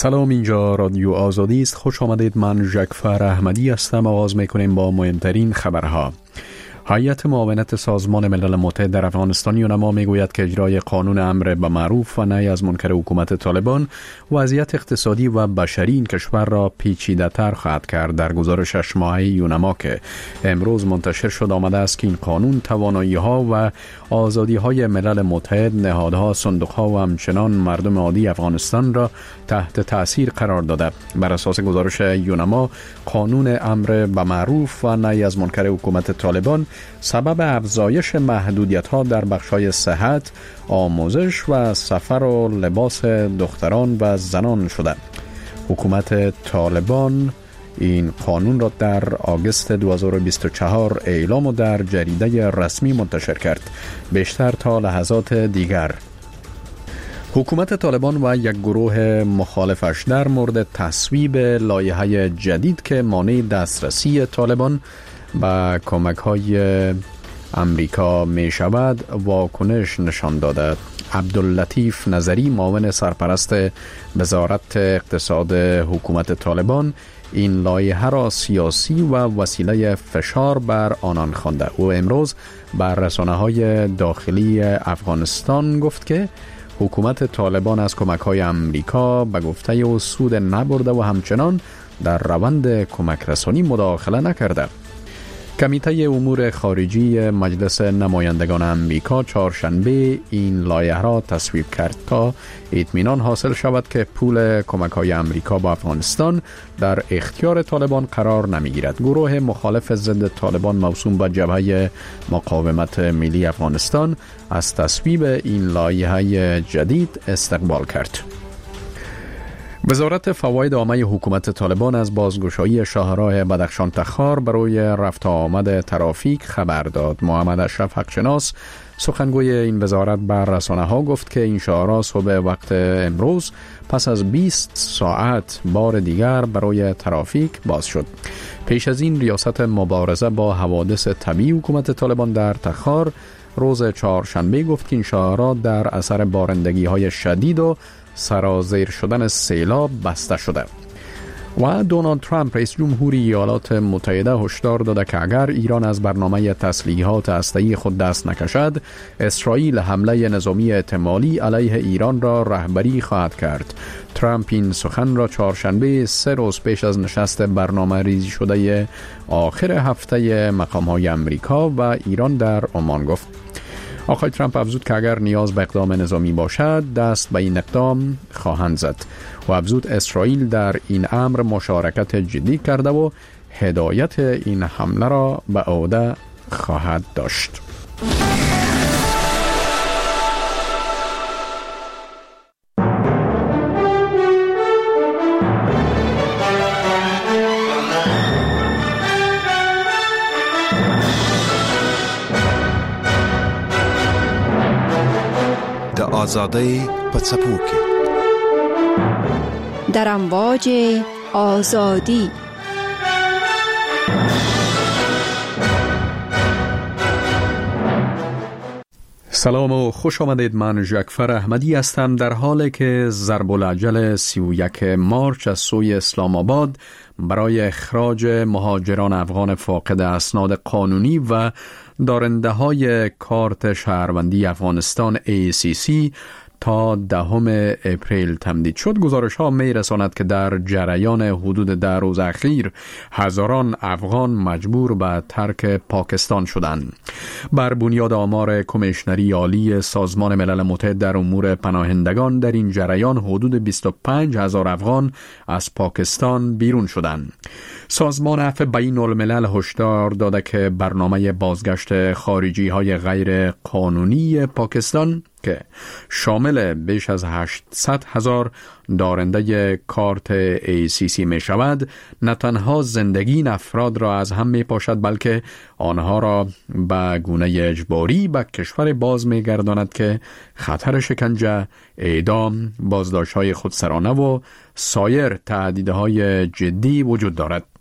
سلام، اینجا رادیو آزادی است. خوش آمدید. من ژکفر احمدی هستم. آغاز میکنیم با مهمترین خبرها. هیئت معاونت سازمان ملل متحد در افغانستان یونما میگوید که اجرای قانون امر به معروف و نهی از منکر حکومت طالبان وضعیت اقتصادی و بشری این کشور را پیچیده‌تر خواهد کرد. در گزارش 6 ماهه یونما که امروز منتشر شد آمده است که این قانون توانایی‌ها و آزادی‌های ملل متحد، نهادها، صندوق‌ها و همچنان مردم عادی افغانستان را تحت تأثیر قرار داده. بر اساس گزارش یونما، قانون امر به معروف و نهی از منکر حکومت طالبان سبب افزایش محدودیت‌ها در بخش‌های صحت، آموزش و سفر و لباس دختران و زنان شده. حکومت طالبان این قانون را در آگوست 2024 اعلام و در جریده رسمی منتشر کرد. بیشتر تا لحظات دیگر حکومت طالبان و یک گروه مخالفش در مورد تصویب لایحه جدید که مانع دسترسی طالبان با کمک‌های امریکا می شود واکنش نشان داده. عبداللطیف نظری، معاون سرپرست وزارت اقتصاد حکومت طالبان، این لایحه را سیاسی و وسیله فشار بر آنان خوانده. او امروز بر رسانه‌های داخلی افغانستان گفت که حکومت طالبان از کمک‌های امریکا به گفته او سود نبرده و همچنان در روند کمک رسانی مداخله نکرده. کمیته امور خارجی مجلس نمایندگان امریکا چهارشنبه این لایحه را تصویب کرد تا اطمینان حاصل شود که پول کمک‌های امریکا با افغانستان در اختیار طالبان قرار نمی‌گیرد. گروه مخالف ضد طالبان موسوم به جبهه مقاومت ملی افغانستان از تصویب این لایحه جدید استقبال کرد. وزارت فواید عامه حکومت طالبان از بازگشایی شاهراه بدخشان تخار برای رفت آمد ترافیک خبر داد. محمد اشرف حقشناس، سخنگوی این وزارت، بر رسانه‌ها گفت که این شاهراه صبح وقت امروز پس از 20 ساعت بار دیگر برای ترافیک باز شد. پیش از این ریاست مبارزه با حوادث طبیعی حکومت طالبان در تخار روز چهارشنبه گفت که این شاهراه در اثر بارندگی‌های شدید و سرازیر شدن سیلاب بسته شده. و دونالد ترامپ رئیس جمهوری ایالات متحده هشدار داده که اگر ایران از برنامه تسلیحات هسته‌ای خود دست نکشد، اسرائیل حمله نظامی احتمالی علیه ایران را رهبری خواهد کرد. ترامپ این سخن را چهارشنبه 3 روز پیش از نشست برنامه ریزی شده آخر هفته مقام‌های امریکا و ایران در عمان گفت. آقای ترامپ افزود که اگر نیاز به اقدام نظامی باشد دست به این اقدام خواهند زد و افزود اسرائیل در این امر مشارکت جدی کرده و هدایت این حمله را به عهده خواهد داشت. آزادی په څپو کې در امواج آزادی. سلام و خوش آمدید. من ژکفر احمدی هستم. در حالی که ضرب العجل 31 مارچ از سوی اسلام آباد برای اخراج مهاجران افغان فاقد اسناد قانونی و دارنده های کارت شهروندی افغانستان ACC تا 10 اپریل تمدید شد، گزارش ها می رساند که در جریان حدود 10 روز اخیر هزاران افغان مجبور به ترک پاکستان شدند. بر بنیاد آمار کمیشنری عالی سازمان ملل متحد در امور پناهندگان، در این جریان حدود 25,000 افغان از پاکستان بیرون شدند. سازمان عفو بین الملل هشدار داده که برنامه بازگشت خارجی های غیر قانونی پاکستان که شامل بیش از 800,000 دارنده کارت ACC می شود، نه تنها زندگی این افراد را از هم می پاشد بلکه آنها را به گونه اجباری به کشور باز می گرداند که خطر شکنجه، اعدام، بازداشت‌های خودسرانه و سایر تهدیدهای جدی وجود دارد.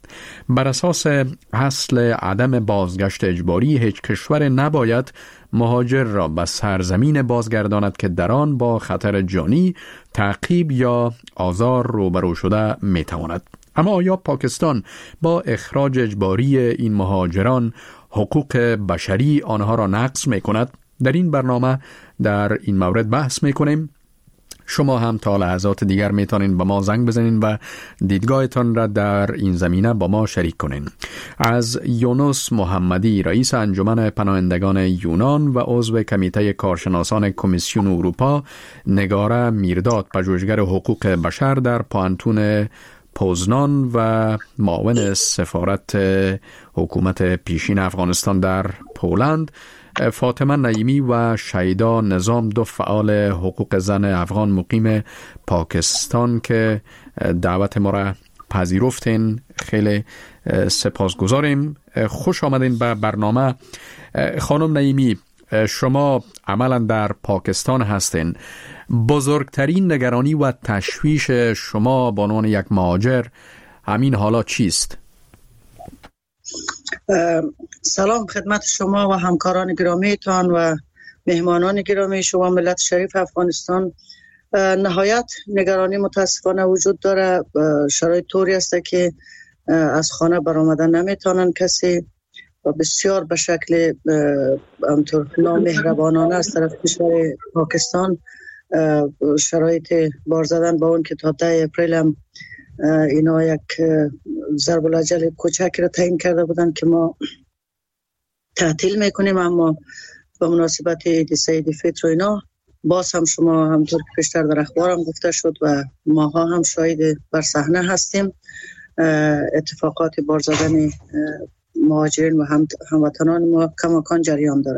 بر اساس اصل عدم بازگشت اجباری هیچ کشور نباید مهاجر را به سرزمین بازگرداند که در آن با خطر جانی، تعقیب یا آزار روبرو شده میتواند. اما آیا پاکستان با اخراج اجباری این مهاجران حقوق بشری آنها را نقض میکند؟ در این برنامه در این مورد بحث میکنیم. شما هم تا لحظات دیگر میتونین با ما زنگ بزنین و دیدگاهتان را در این زمینه با ما شریک کنین. از یونس محمدی، رئیس انجمن پناهندگان یونان و عضو کمیته کارشناسان کمیسیون اروپا، نگاره میرداد، پژوهشگر حقوق بشر در پانتون پوزنان و معاون سفارت حکومت پیشین افغانستان در پولند، فاطمه نعیمی و شیدا نظام، دو فعال حقوق زن افغان مقیم پاکستان که دعوت ما را پذیرفتین. خیلی سپاسگزاریم. خوش آمدین به برنامه. خانم نعیمی، شما عملا در پاکستان هستین. بزرگترین نگرانی و تشویش شما به عنوان یک مهاجر همین حالا چیست؟ سلام خدمت شما و همکاران گرامیتان و مهمانان گرامی شما ملت شریف افغانستان. نهایت نگرانی متاسفانه وجود داره. شرایط طوری است که از خانه برآمدن نمیتونن کسی و بسیار به شکل همطور نامهربانانه از طرف کشور پاکستان شرایط بار زدن با اون که تا 10 اپریل هم اینا یک ضرب الاجل کوچک را تعیین کرده بودن که ما تعطیل میکنیم، اما به مناسبت عید سعید فطر و اینا باز هم شما همطور که پیشتر در اخبار هم گفته شد و ماها هم شاهد بر صحنه هستیم، اتفاقات بار زدن مهاجرین و هموطنان ما کماکان جریان داره.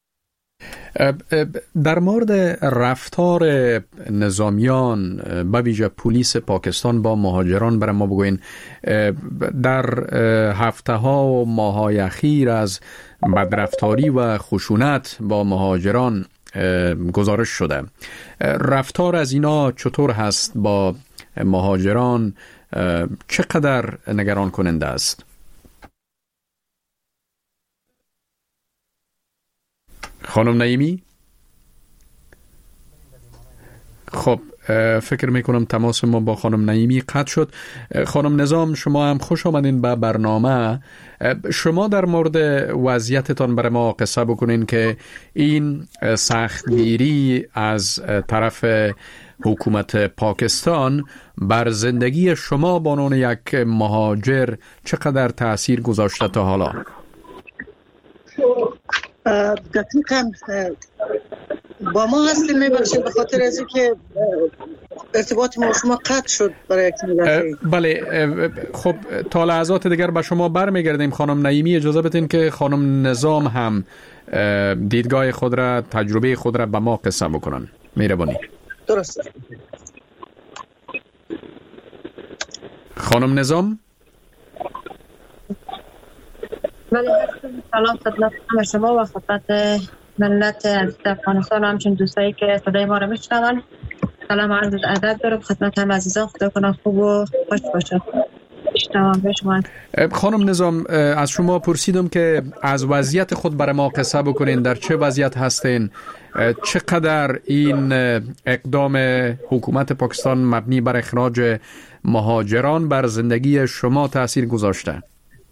در مورد رفتار نظامیان به ویژه پلیس پاکستان با مهاجران برای ما بگوین. در هفته ها و ماه های اخیر از بدرفتاری و خشونت با مهاجران گزارش شده. رفتار از اینا چطور هست با مهاجران؟ چقدر نگران کننده است؟ خانم نعیمی؟ خب فکر میکنم تماس ما با خانم نعیمی قطع شد. خانم نظام، شما هم خوش آمدین به برنامه. شما در مورد وضعیتتان برای ما قصه بکنین که این سختگیری از طرف حکومت پاکستان بر زندگی شما به عنوان یک مهاجر چقدر تأثیر گذاشته تا حالا؟ دقیقاً با ما هستیم. میبخشید به خاطر از اینکه ارتباط ما شما قطع شد برای یک مدت. بله، خب تا لحظات دیگر به شما برمیگردیم. خانم نعیمی، اجازه بدین که خانم نظام هم دیدگاه خود را، تجربه خود را به ما قصه بکنن. مهربانی. درسته. خانم نظام؟ بله، سلام خدمت شما و خدمت ملت افغانستان و همچنین دوستایی که صدای ما را میشنون. سلام عرض ادب دارم خدمت هم عزیزان. خدا کنه خوب و خوش باشه. خانم نظام، از شما پرسیدم که از وضعیت خود برای ما قصه بکنین. در چه وضعیت هستین؟ چقدر این اقدام حکومت پاکستان مبنی بر اخراج مهاجران بر زندگی شما تأثیر گذاشته؟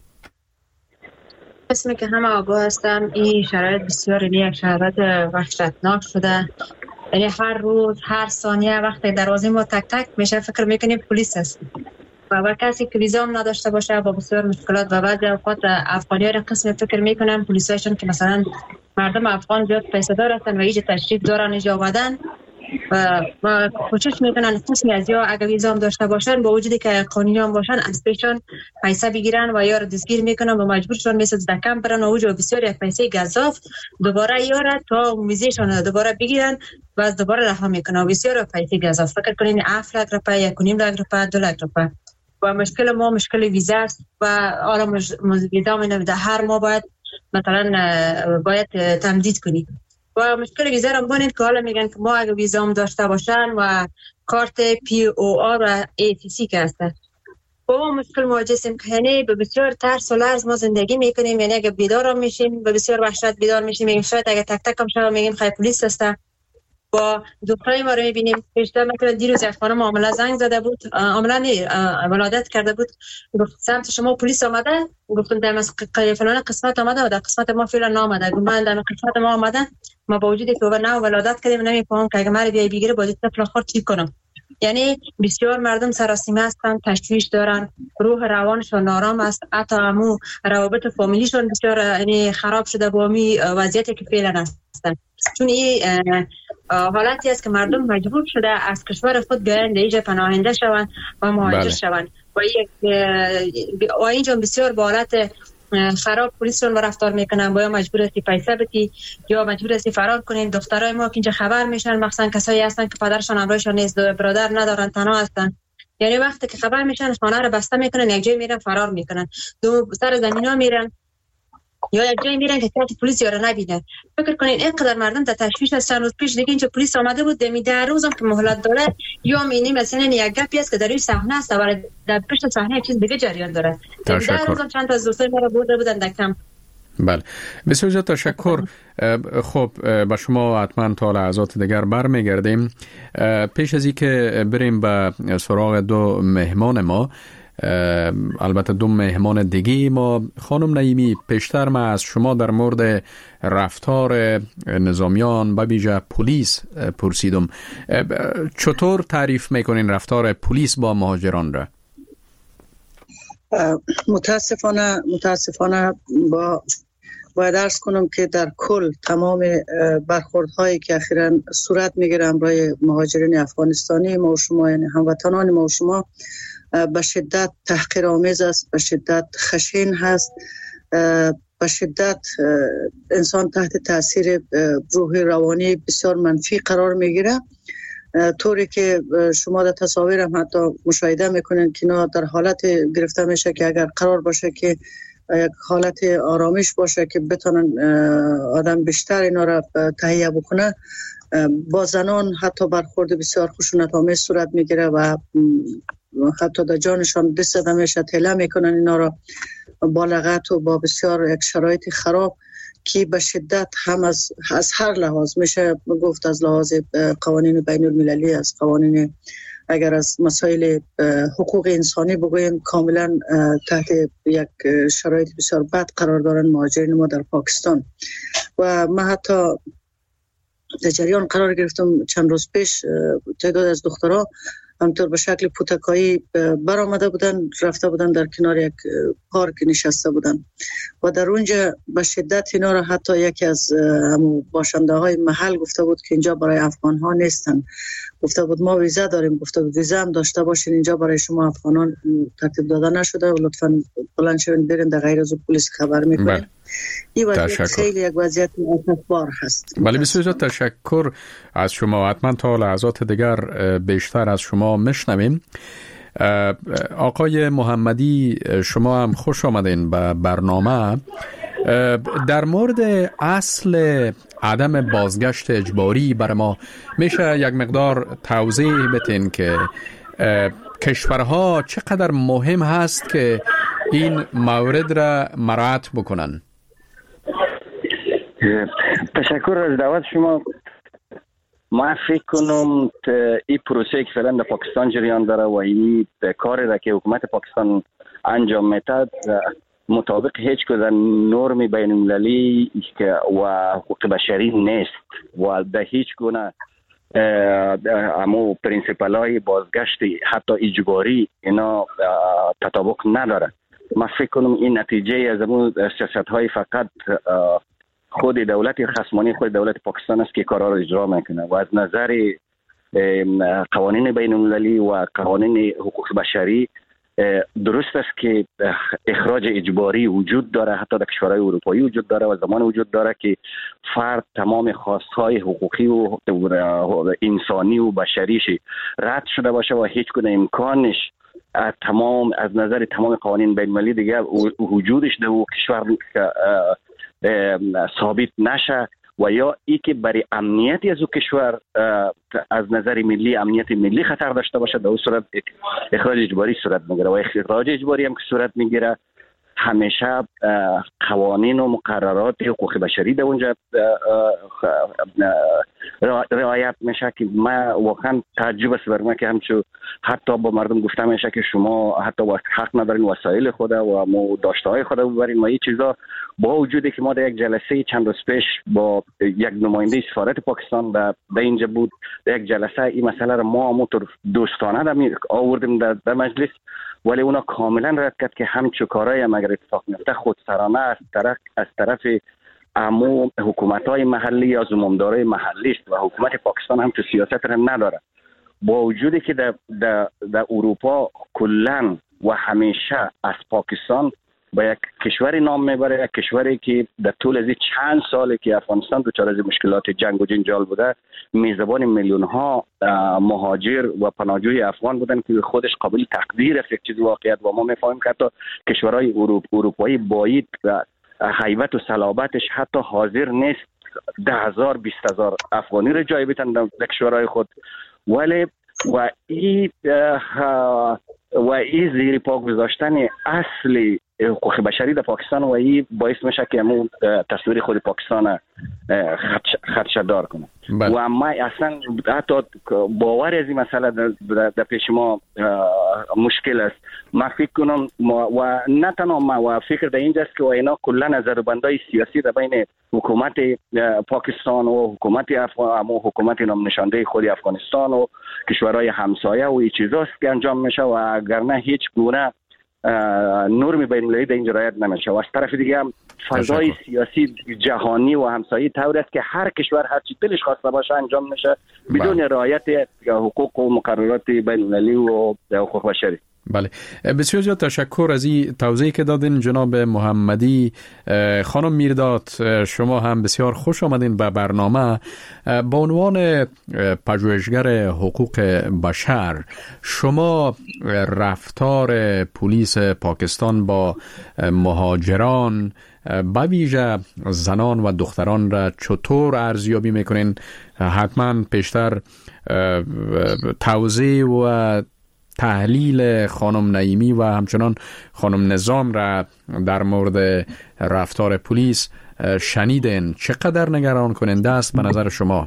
اسمی که همه آگاه هستم، این شرایط بسیار یک شرایط وحشتناک شده. یعنی هر روز، هر ثانیه وقتی دروازه ما تک تک میشه فکر میکنیم پلیس هست و کسی که ویزا هم نداشته باشه با بسیار مشکلات و بعضی اوقات افغانی‌ها را قسم فکر میکنن پلیسایشون که مثلا مردم افغان زیاد پیسه دار هستن و اینجا تشریف دارن، اینجا آمدن و کوشش میکنن قسمی از یا اگر ویزا هم داشته باشن با وجودی که قانونی هم باشن از پیشون پیسه بگیرن و یا را دستگیر میکنن و مجبورشون میسه دکم برن و اوجا بسیار یک پیسه گزاف دوباره یاره تا ویزاشون دوباره بگیرن و دوباره رها میکنن و بسیار پیسه گزاف. فکر کنین 7 لک روپیه، 1.5 لک روپیه، 2 لک روپیه. و مشکل ما مشکل ویزا است و حالا ویزا نمیده. هر ماه باید مثلا باید تمدید کنی و مشکل ویزا رو ببینید که حالا میگن که ما اگه ویزا هم داشته باشن و کارت POR و ATC که هست با مشکل مواجه هستیم که یعنی به بسیار ترس و لرز ما زندگی میکنیم. یعنی اگه بیدار میشیم به بسیار وحشت بیدار میشیم، میگیم شاید اگه تک تک هم شما میگیم خیلی پلیس هسته. با دخترای ما رو میبینیم پیشتر مثلا دیروز یک خانم عامله زنگ زده بود، عامله ولادت کرده بود، گفت سمت شما پلیس آمده، گفتم در فلان قسمت آمده و در قسمت ما فعلا نامده. گفتم من در قسمت ما آمده، ما با وجودی که نه ولادت کردیم نمیفهمم که اگه مرا بیای بگیره با طفل خود چی کنم. یعنی بسیار مردم سراسیمه هستن، تشویش دارن، روح روانشون نارام است، حتی همو روابط فامیلیشون بسیار یعنی خراب شده با می وضعیتی که فعلا هستن. چون این حالتی است که مردم مجبور شده از کشور خود بیاین اینجا پناهنده شوند و مهاجر شوند و اینجا بسیار با حالت خراب پلیسشون رفتار میکنن. باید مجبور هستی پیسه بدی یا مجبور هستی فرار کنین. دخترای ما که اینجا خبر میشن، مخصوصا کسایی هستن که پدرشون همراهشون نیست، برادر ندارن، تنها هستن، یعنی وقتی که خبر میشن خانه رو بسته میکنن، یک جای میرن فرار میکنن، دو سر زمینا میرن یا یک جایی میرن که کسی پلیس یارو نبینه. فکر کنین اینقدر مردم در تشویش هستن. چند روز پیش دیگه اینجا پلیس آمده بود، در روزم که مهلت داره یا مینی مثلا یک گپی است که در این صحنه است ولی در پشت صحنه یک چیز دیگه جریان داره. در روزم چند تا از دوستای ما رو برده بودن در کمپ. بله بسیار زیاد تشکر. خب با شما حتما تا لحظات دیگر برمیگردیم. پیش از اینکه بریم به سراغ دو مهمان ما، البته دو مهمان دیگه ما، خانم نعیمی پیشتر ما از شما در مورد رفتار نظامیان و ویژه پلیس پرسیدم. چطور تعریف میکنین رفتار پلیس با مهاجران را؟ متاسفانه باید عرض کنم که در کل تمام برخوردهایی که اخیراً صورت میگیرن برای مهاجرین افغانستانی ما و شما، یعنی هموطنان ما و شما، به شدت تحقیرآمیز است، به شدت خشن هست، به شدت انسان تحت تاثیر روحی روانی بسیار منفی قرار میگیره. طوری که شما در تصاویر هم حتی مشاهده میکنین که اینا در حالت گرفته میشه که اگر قرار باشه که یک حالت آرامش باشه که بتونن آدم بیشتر اینا را تهیه بکنه، با زنان حتی برخورد بسیار خشونت‌آمیز صورت میگیره و حتی در جانشان دست زده میشه، تله میکنن اینا را با لغت و با بسیار یک شرایط خراب که به شدت هم از هر لحاظ میشه گفت، از لحاظ قوانین بین المللی، از قوانین اگر از مسائل حقوق انسانی بگویم، کاملا تحت یک شرایط بسیار بد قرار دارن مهاجرین ما در پاکستان. و من حتی در جریان قرار گرفتم چند روز پیش تعداد از دخترها همطور به شکل پوتکایی برآمده بودن، رفته بودن در کنار یک پارک نشسته بودن و در اونجا به شدت اینا را حتی یکی از باشنده های محل گفته بود که اینجا برای افغان ها نیستن، گفته بود ما ویزا داریم، گفته بود ویزا هم داشته باشین، اینجا برای شما افغانان ترتیب داده نشده و لطفاً بلند شوین برین در غیر از پلیس خبر میکنین. این وضعیت خیلی یک وضعیت اسفبار هست. بله بسیار تشکر از شما. حتما تا لحظات دیگر بیشتر از شما میشنویم. آقای محمدی شما هم خوش آمدین به برنامه. در مورد اصل عدم بازگشت اجباری برای ما میشه یک مقدار توضیح بدین که کشورها چقدر مهم هست که این مورد را مراعات بکنن؟ تشکر از دعوت شما. ما فکر کنم این پروسه که فعلا در پاکستان جریان داره و این کاری را که حکومت پاکستان انجام میده مطابق هیچ کدام نرم بین المللی و حقوق بشری نیست و در هیچ گونه امو پرینسیپل های بازگشت حتی اجباری اینا تطابق نداره. ما فکر کنم این نتیجه از امو سیاست های فقط خود دولت خصمانه خود دولت پاکستان است که کارا را اجرا میکنه و از نظر قوانین بین المللی و قوانین حقوق بشری درست است که اخراج اجباری وجود داره، حتی در کشورهای اروپایی وجود داره و زمان وجود داره که فرد تمام خواستهای حقوقی و انسانی و بشریش رد شده باشه و هیچ گونه امکانش از نظر تمام قوانین بین المللی دیگه وجودش در کشور ثابت نشه و یا ای که برای امنیتی از او کشور از نظر ملی امنیت ملی خطر داشته باشه، در اون صورت اخراج اجباری صورت میگیره. و اخراج اجباری هم که صورت میگیره همیشه قوانین و مقررات حقوق بشری در اونجا رعایت میشه که ما واقعا تعجب است بر ما که همچون حتی با مردم گفته میشه که شما حتی حق ندارین وسایل خود و داشته خود ببرین و این چیزا، با وجودی که ما در یک جلسه چند روز پیش با یک نماینده سفارت پاکستان در اینجا بود، در یک جلسه این مسئله را ما همونطور دوستانه آوردیم در مجلس، ولی اونا کاملا رد کرد که همچون کارهای هم اگر اتفاق میفته خودسرانه از طرف عموم حکومت‌های محلی یا زمامدارای محلی است و حکومت پاکستان هم تو سیاست را نداره. با وجودی که در اروپا کلا و همیشه از پاکستان با یک کشوری نام میبره، یک کشوری که در طول از چند سالی که افغانستان دچار از مشکلات جنگ و جنجال بوده میزبان میلیون ها مهاجر و پناهجوی افغان بودن که خودش قابل تقدیر است یک چیز واقعیت. و ما میفهمیم که حتی کشورهای اروپایی باید هیبت و صلابتش حتی حاضر نیست 10,000 20,000 افغانی رو جای بدن در کشورهای خود، ولی و این زیر پا گذاشتن اصل حقوق بشری در پاکستان و این باعث میشه که همون تصویر خود پاکستان خدشه‌دار کنه. و اما اصلا حتی باور از این مسئله در پیش ما مشکل است. ما فکر کنم و نه تنها ما و فکر در اینجاست که اینا کلا نظربندای سیاسی در بین حکومت پاکستان و حکومت نام نشانده خود افغانستان و کشورهای همسایه و این چیزاست که انجام میشه و اگر نه هیچ گونه نرم بین المللی در اینجا رعایت نمیشه. و از طرف دیگه هم فضای سیاسی جهانی و همسایه طور است که هر کشور هر چی دلش خواسته باشه انجام میشه بدون رعایت حقوق و مقررات بین المللی و حقوق بشری. بله، بسیار زیاد تشکر از این توضیحی که دادین جناب محمدی. خانم میرداد، شما هم بسیار خوش آمدین به برنامه. با عنوان پژوهشگر حقوق بشر، شما رفتار پلیس پاکستان با مهاجران به ویژه زنان و دختران را چطور ارزیابی میکنین؟ حتما پیشتر توضیح و تحلیل خانم نعیمی و همچنان خانم نظام را در مورد رفتار پلیس شنیدین. چقدر نگران کننده است به نظر شما؟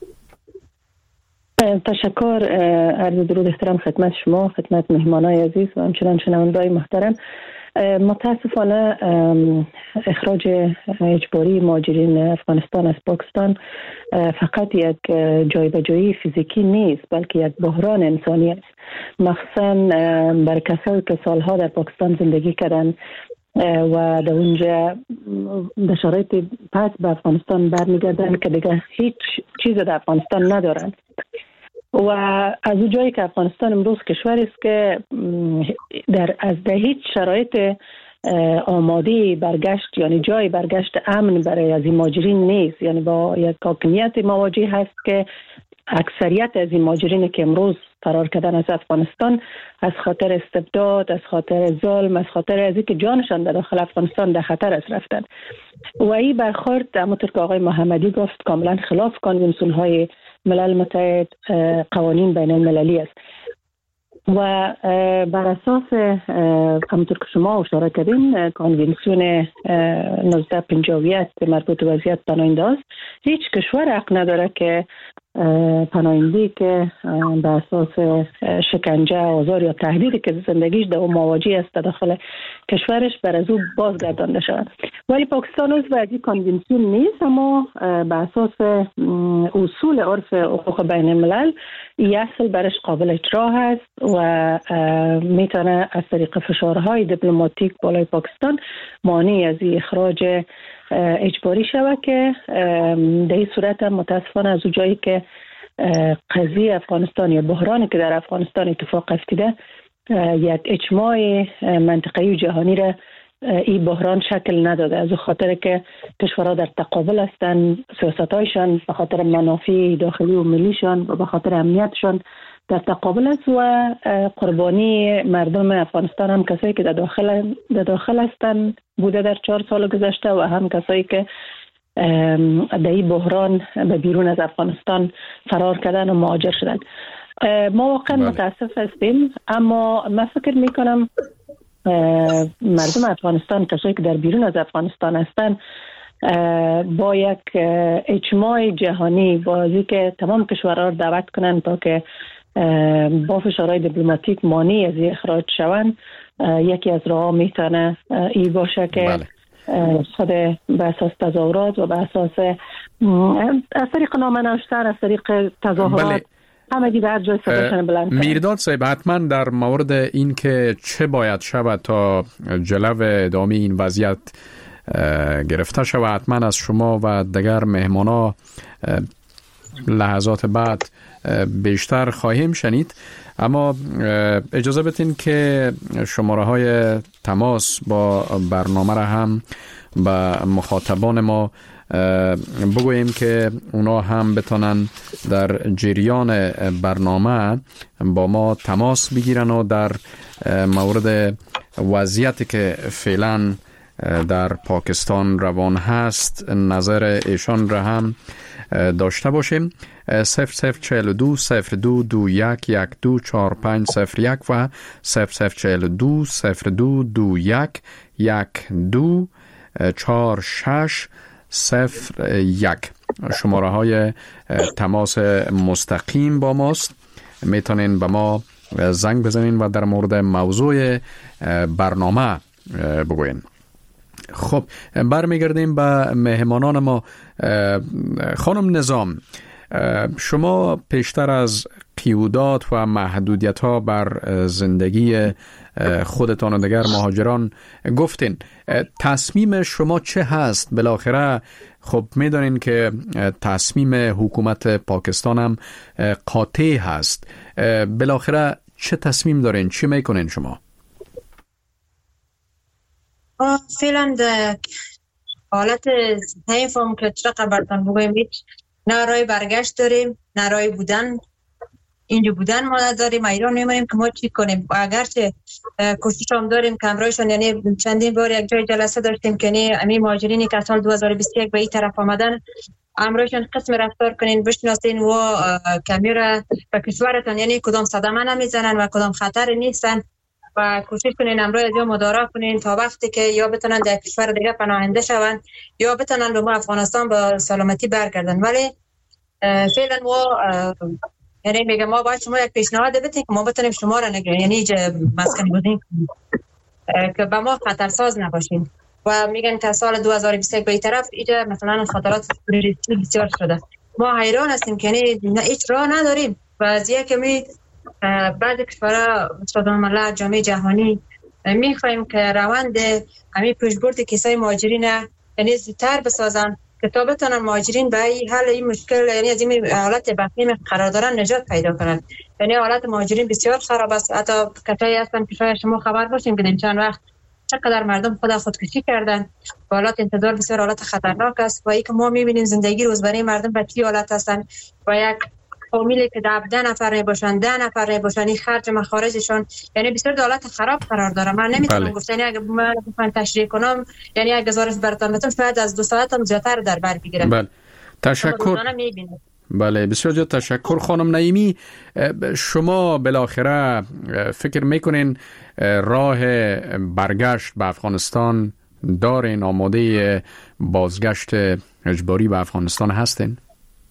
تشکر، عرض درود احترام خدمت شما، خدمت مهمانای عزیز و همچنان شنونده‌های محترم. متاسفانه اخراج اجباری مهاجرین افغانستان از پاکستان فقط یک جایبجایی فیزیکی نیست، بلکه یک بحران انسانی است، مخصوصا برای کسایی که سالها در پاکستان زندگی کردن و در اونجا به شرایط پس به افغانستان برمیگردن که دیگه هیچ چیز در افغانستان ندارن. و از اون جایی که افغانستان امروز کشوری است که در هیچ شرایط آماده برگشت، یعنی جای برگشت امن برای از این مهاجرین نیست، یعنی با یک حاکمیت مواجه هست که اکثریت از این مهاجرین که امروز فرار کردن از افغانستان از خاطر استبداد، از خاطر ظلم، از خاطر از اینکه جانشان در داخل افغانستان در خطر است رفتن. و این برخورد همونطور که آقای محمدی گفت کاملا خلاف کنوانسیون‌های ملل متحد، قوانین بین المللی است. و بر اساس همونطور که شما اشاره کردین کنوانسیون 1951 مربوط به وضعیت پناهنده است، هیچ کشور حق نداره که پناهنده که به اساس شکنجه، آزار یا تهدیدی که زندگیش در مواجه است داخل کشورش بر از او بازگردانده شود. ولی پاکستان عضو از این کنوانسیون نیست، اما به اساس اصول عرف حقوق بین الملل این اصل برش قابل اجرا هست و میتونه از طریق فشارهای دیپلماتیک بالای پاکستان مانع از اخراج اجباری شود که در این صورت هم متاسفانه از جایی که قضیه افغانستان یا بحرانی که در افغانستان اتفاق افتیده یک اجماع منطقه‌ای و جهانی را این بحران شکل نداده، از خاطر که کشورها در تقابل هستند، سیاست‌هایشان به خاطر منافع داخلی و ملیشان و به خاطر امنیتشان در تقابل است و قربانی مردم افغانستان هم کسایی که در داخل هستند بوده در 4 سال گذشته و هم کسایی که در این بحران به بیرون از افغانستان فرار کردن و مهاجر شدن. ما واقعا متاسف هستیم، اما من فکر میکنم مردم افغانستان، کسایی که در بیرون از افغانستان هستن، با یک اجماع جهانی با که تمام کشورها را دعوت کنند تا که با فشارهای دیپلماتیک مانع از اخراج شوند، یکی از راه میتونه ای باشه که خود به اساس تظاهرات و به اساس از طریق نامه نوشتن، از طریق تظاهرات همگی در جای صداشون بلند کنن. میرداد صاحب، حتما در مورد این که چه باید شود تا جلو ادامه این وضعیت گرفته شود، حتما از شما و دیگر مهمانا لحظات بعد بیشتر خواهیم شنید. اما اجازه بدین که شماره های تماس با برنامه را هم به مخاطبان ما بگوییم که اونا هم بتونن در جریان برنامه با ما تماس بگیرن و در مورد وضعیتی که فعلا در پاکستان روان هست نظر ایشان را هم داشته باشیم. 0042 02 21 124501 و 0042 02 21 124601 شماره های تماس مستقیم با ماست. میتونین به ما زنگ بزنین و در مورد موضوع برنامه بگوین. خب برمیگردیم به مهمانان ما. خانم نظام، شما پیشتر از قیودات و محدودیت ها بر زندگی خودتان و دیگر مهاجران گفتین. تصمیم شما چه هست؟ بالاخره خب میدانین که تصمیم حکومت پاکستان هم قاطع هست. بالاخره چه تصمیم دارین؟ چی میکنین شما؟ فعلا در حالت نمیفهم که چرا براتون بگویم، نه رای برگشت داریم نه رای بودن. اینجا بودن ما نداریم، ایران نمی‌مونیم که ما چی کنیم. اگرچه کوشش هم داریم که امرایشان، یعنی چندین بار یک جای جلسه داشتیم که همین مهاجرینی که سال 2021 به این طرف آمدن، امرایشان قسم رفتار کنین، بشناسین و کمی را به کشورتان، یعنی کدام صدمه نمیزنن و کدام خطر نیستن و کوشش کنین امروز از یا مدارا کنین تا وقتی که یا بتونن در کشور دیگه پناهنده شوند یا بتونن به ما افغانستان با سلامتی برگردن. ولی فعلا ما یعنی میگم ما باید شما یک پیشنهاد بدین که ما بتونیم شما را نگرانیم، یعنی مسکن بودین که به ما خطرساز نباشین. و میگن که سال 2021 به این طرف اینجا مثلا خطرات تروریستی بسیار شده. ما حیران هستیم که یعنی هیچ راه نداریم و از یک کمی بعد کشورها سازمان ملل، جامعه جهانی میخوایم که روند همین پیشبرد کیسای مهاجرین یعنی زودتر بسازن که تا بتونن مهاجرین به حل این مشکل، یعنی از این حالت بحرانی قرار دارن نجات پیدا کنن. یعنی حالت مهاجرین بسیار خراب است. حتی کسایی هستن که شاید شما خبر باشین که این چند وقت چقدر مردم خودکشی کردن. حالت انتظار بسیار حالت خطرناک است و ای که ما میبینیم زندگی روزمره مردم به چه حالت هستن و یک فامیلی که 10 نفر باشن 10 نفر باشن، این خرج مخارجشون یعنی بسیار حالت خراب قرار داره. من نمیتونم گفت یعنی اگه من تشریح کنم یعنی اگه گزارش براتون بدم شاید از 2 ساعت هم زیادتر در بر بگیرم. بله تشکر. بله بسیار زیاد تشکر. خانم نعیمی، شما بالاخره فکر میکنین راه برگشت به افغانستان دارین؟ آماده بازگشت اجباری به افغانستان هستین؟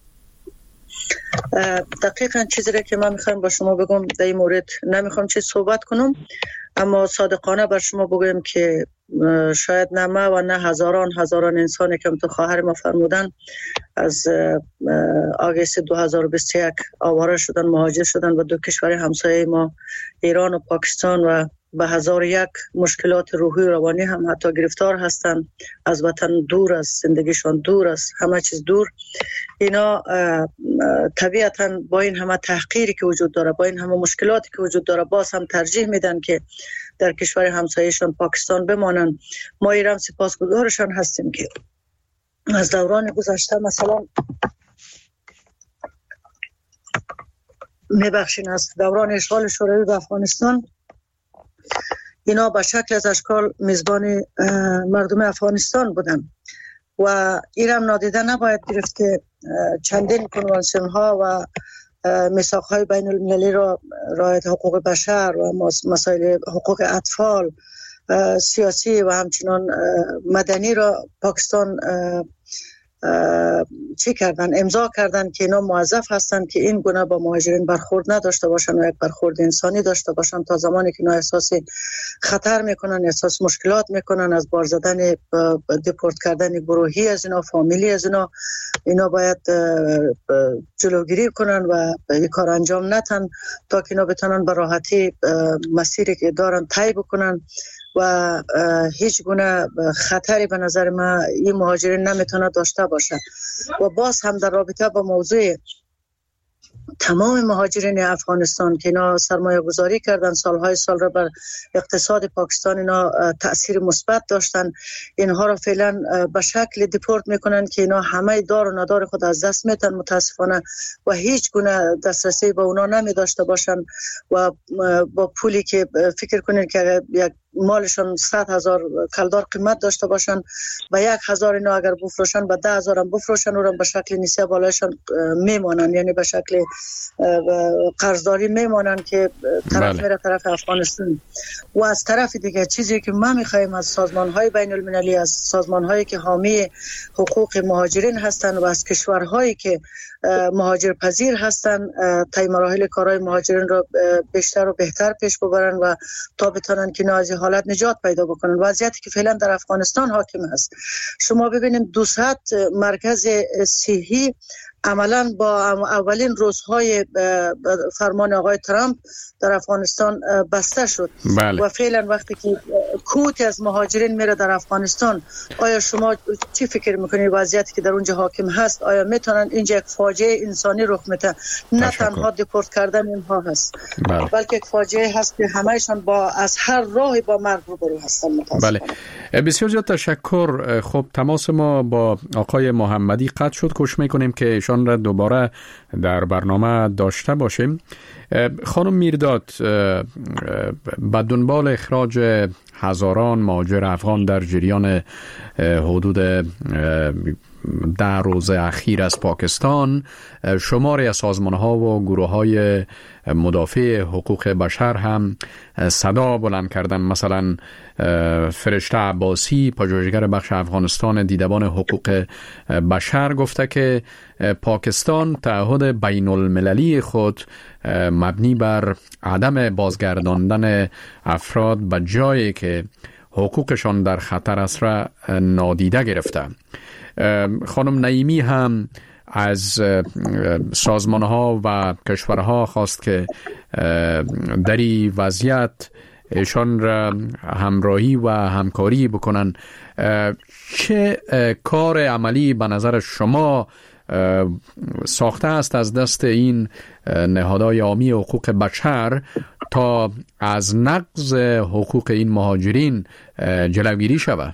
دقیقاً چیزی که من میخوام با شما بگم در این مورد نمیخوام چیز صحبت کنم، اما صادقانه بر شما بگم که شاید نه ما و نه هزاران انسانی که تو خواهر ما فرمودن از آگست 2021 آواره شدن، مهاجر شدن و دو کشور همسایه ما ایران و پاکستان و به 1001 مشکلات روحی و روانی هم حتی گرفتار هستند، از وطن دور، از زندگیشان دور، از همه چیز دور. اینا طبیعتاً با این همه تحقیری که وجود داره، با این همه مشکلاتی که وجود داره، باز هم ترجیح میدن که در کشور همسایه‌شان پاکستان بمانند. ما ایران سپاسگزارشان هستیم که از دوران گذشته مثلا میبخشین از دوران اشغال شوروی به افغانستان اینا به شکل از اشکال میزبان مردم افغانستان بودن و اینم نادیده نباید گرفت که چندین کنوانسیون ها و میثاق های بین المللی را رعایت حقوق بشر و مسائل حقوق اطفال سیاسی و همچنان مدنی را پاکستان چی کردن؟ امضا کردن که اینا موظف هستن که این گونه با مهاجرین برخورد نداشته باشن و یک برخورد انسانی داشته باشن تا زمانی که اینا احساس خطر میکنن، احساس مشکلات میکنن، از بار زدن دیپورت کردن گروهی از اینا، فامیلی از اینا باید جلوگیری کنن و این کار انجام ندن تا که اینا بتونن به راحتی مسیری که دارن طی بکنن و هیچ گونه خطری به نظر من این مهاجرین نمیتونه داشته باشه. و باز هم در رابطه با موضوع تمام مهاجرین افغانستان که اینا سرمایه گذاری کردن سالهای سال را بر اقتصاد پاکستان، اینا تأثیر مثبت داشتن، اینها را فعلا به شکل دیپورت میکنن که اینا همه دار و ندار خود از دست میتن متاسفانه و هیچ گونه دسترسی به اونا نمی داشته باشن و با پولی که فکر کنین که یک مالشان 100,000 کلدار قیمت داشته باشن و 1,000 اینا اگر بفروشن به 10,000 هم بفروشن و به شکل نسیه بالایشان میمانن، یعنی به شکل قرضداری میمانن که طرف میره طرف افغانستان. و از طرف دیگه چیزی که ما میخوایم از سازمان‌های بین المللی، از سازمان‌هایی که حامی حقوق مهاجرین هستن و از کشورهایی که مهاجر پذیر هستن تا مراحل کارهای مهاجرین رو بیشتر و بهتر پیش ببرن و تا بتونن که از حالت نجات پیدا بکنن. وضعیتی که فعلا در افغانستان حاکم است، شما ببینید 200 مرکز صحی عملاً با اولین روزهای فرمان آقای ترامپ در افغانستان بسته شد. بله. و فعلا وقتی که کوتی از مهاجرین میره در افغانستان، آیا شما چی فکر میکنید وضعیتی که در اونجا حاکم هست آیا میتونن اینجا یک فاجعه انسانی رخ میده؟ نه تنها دیپورت کردن اینها هست، بلکه یک فاجعه هست که همهشان با از هر راهی با مرگ روبرو هستن. بله، بسیار زیاد تشکر. خب تماس ما با آقای محمدی قطع شد، کوشش میکنیم که ایشان را دوباره در برنامه داشته باشیم. خانم میرداد، به دنبال اخراج هزاران مهاجر افغان در جریان حدود 10 روز اخیر از پاکستان، شماری از سازمان‌ها و گروه‌های مدافع حقوق بشر هم صدا بلند کردن. مثلا فرشته عباسی، پژوهشگر بخش افغانستان دیدبان حقوق بشر، گفته که پاکستان تعهد بین المللی خود مبنی بر عدم بازگرداندن افراد به جایی که حقوقشان در خطر است را نادیده گرفته. خانم نعیمی هم از سازمان‌ها و کشورها خواست که در این وضعیت ایشان را همراهی و همکاری بکنن. چه کار عملی به نظر شما ساخته است از دست این نهادهای عامی حقوق بشر تا از نقض حقوق این مهاجرین جلوگیری شود؟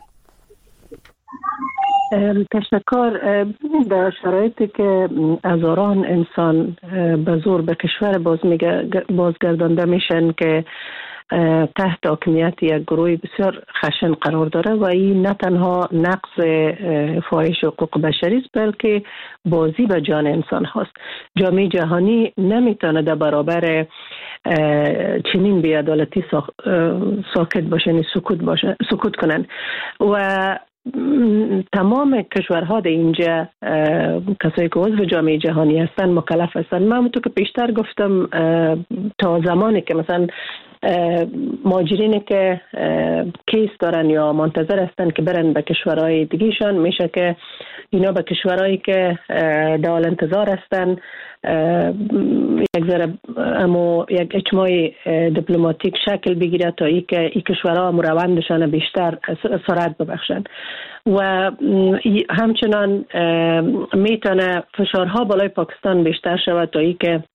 تشکر. در شرایطی که هزاران انسان به زور به کشور بازگردانده میشن که تحت حاکمیت یک گروه بسیار خشن قرار داره و این نه تنها نقض فاحش حقوق بشری است بلکه بازی به جان انسان هاست. جامعه جهانی نمیتونه در برابر چنین بی‌عدالتی ساکت باشن، سکوت کنن و تمام کشورها در اینجا کسایی که عضو جامعه جهانی هستن مکلف هستن. من همونطور که پیشتر گفتم تا زمانی که مثلا مهاجرینی که کیس دارن یا منتظر هستن که برن به کشورهای دیگهشان، میشه که اینا به کشورهایی که در حال انتظار هستن یک اجماع دیپلماتیک شکل بگیره تا ای که این کشورها هم روندشان بیشتر سرعت ببخشن و همچنان میتونه فشارها بالای پاکستان بیشتر شود تا ای که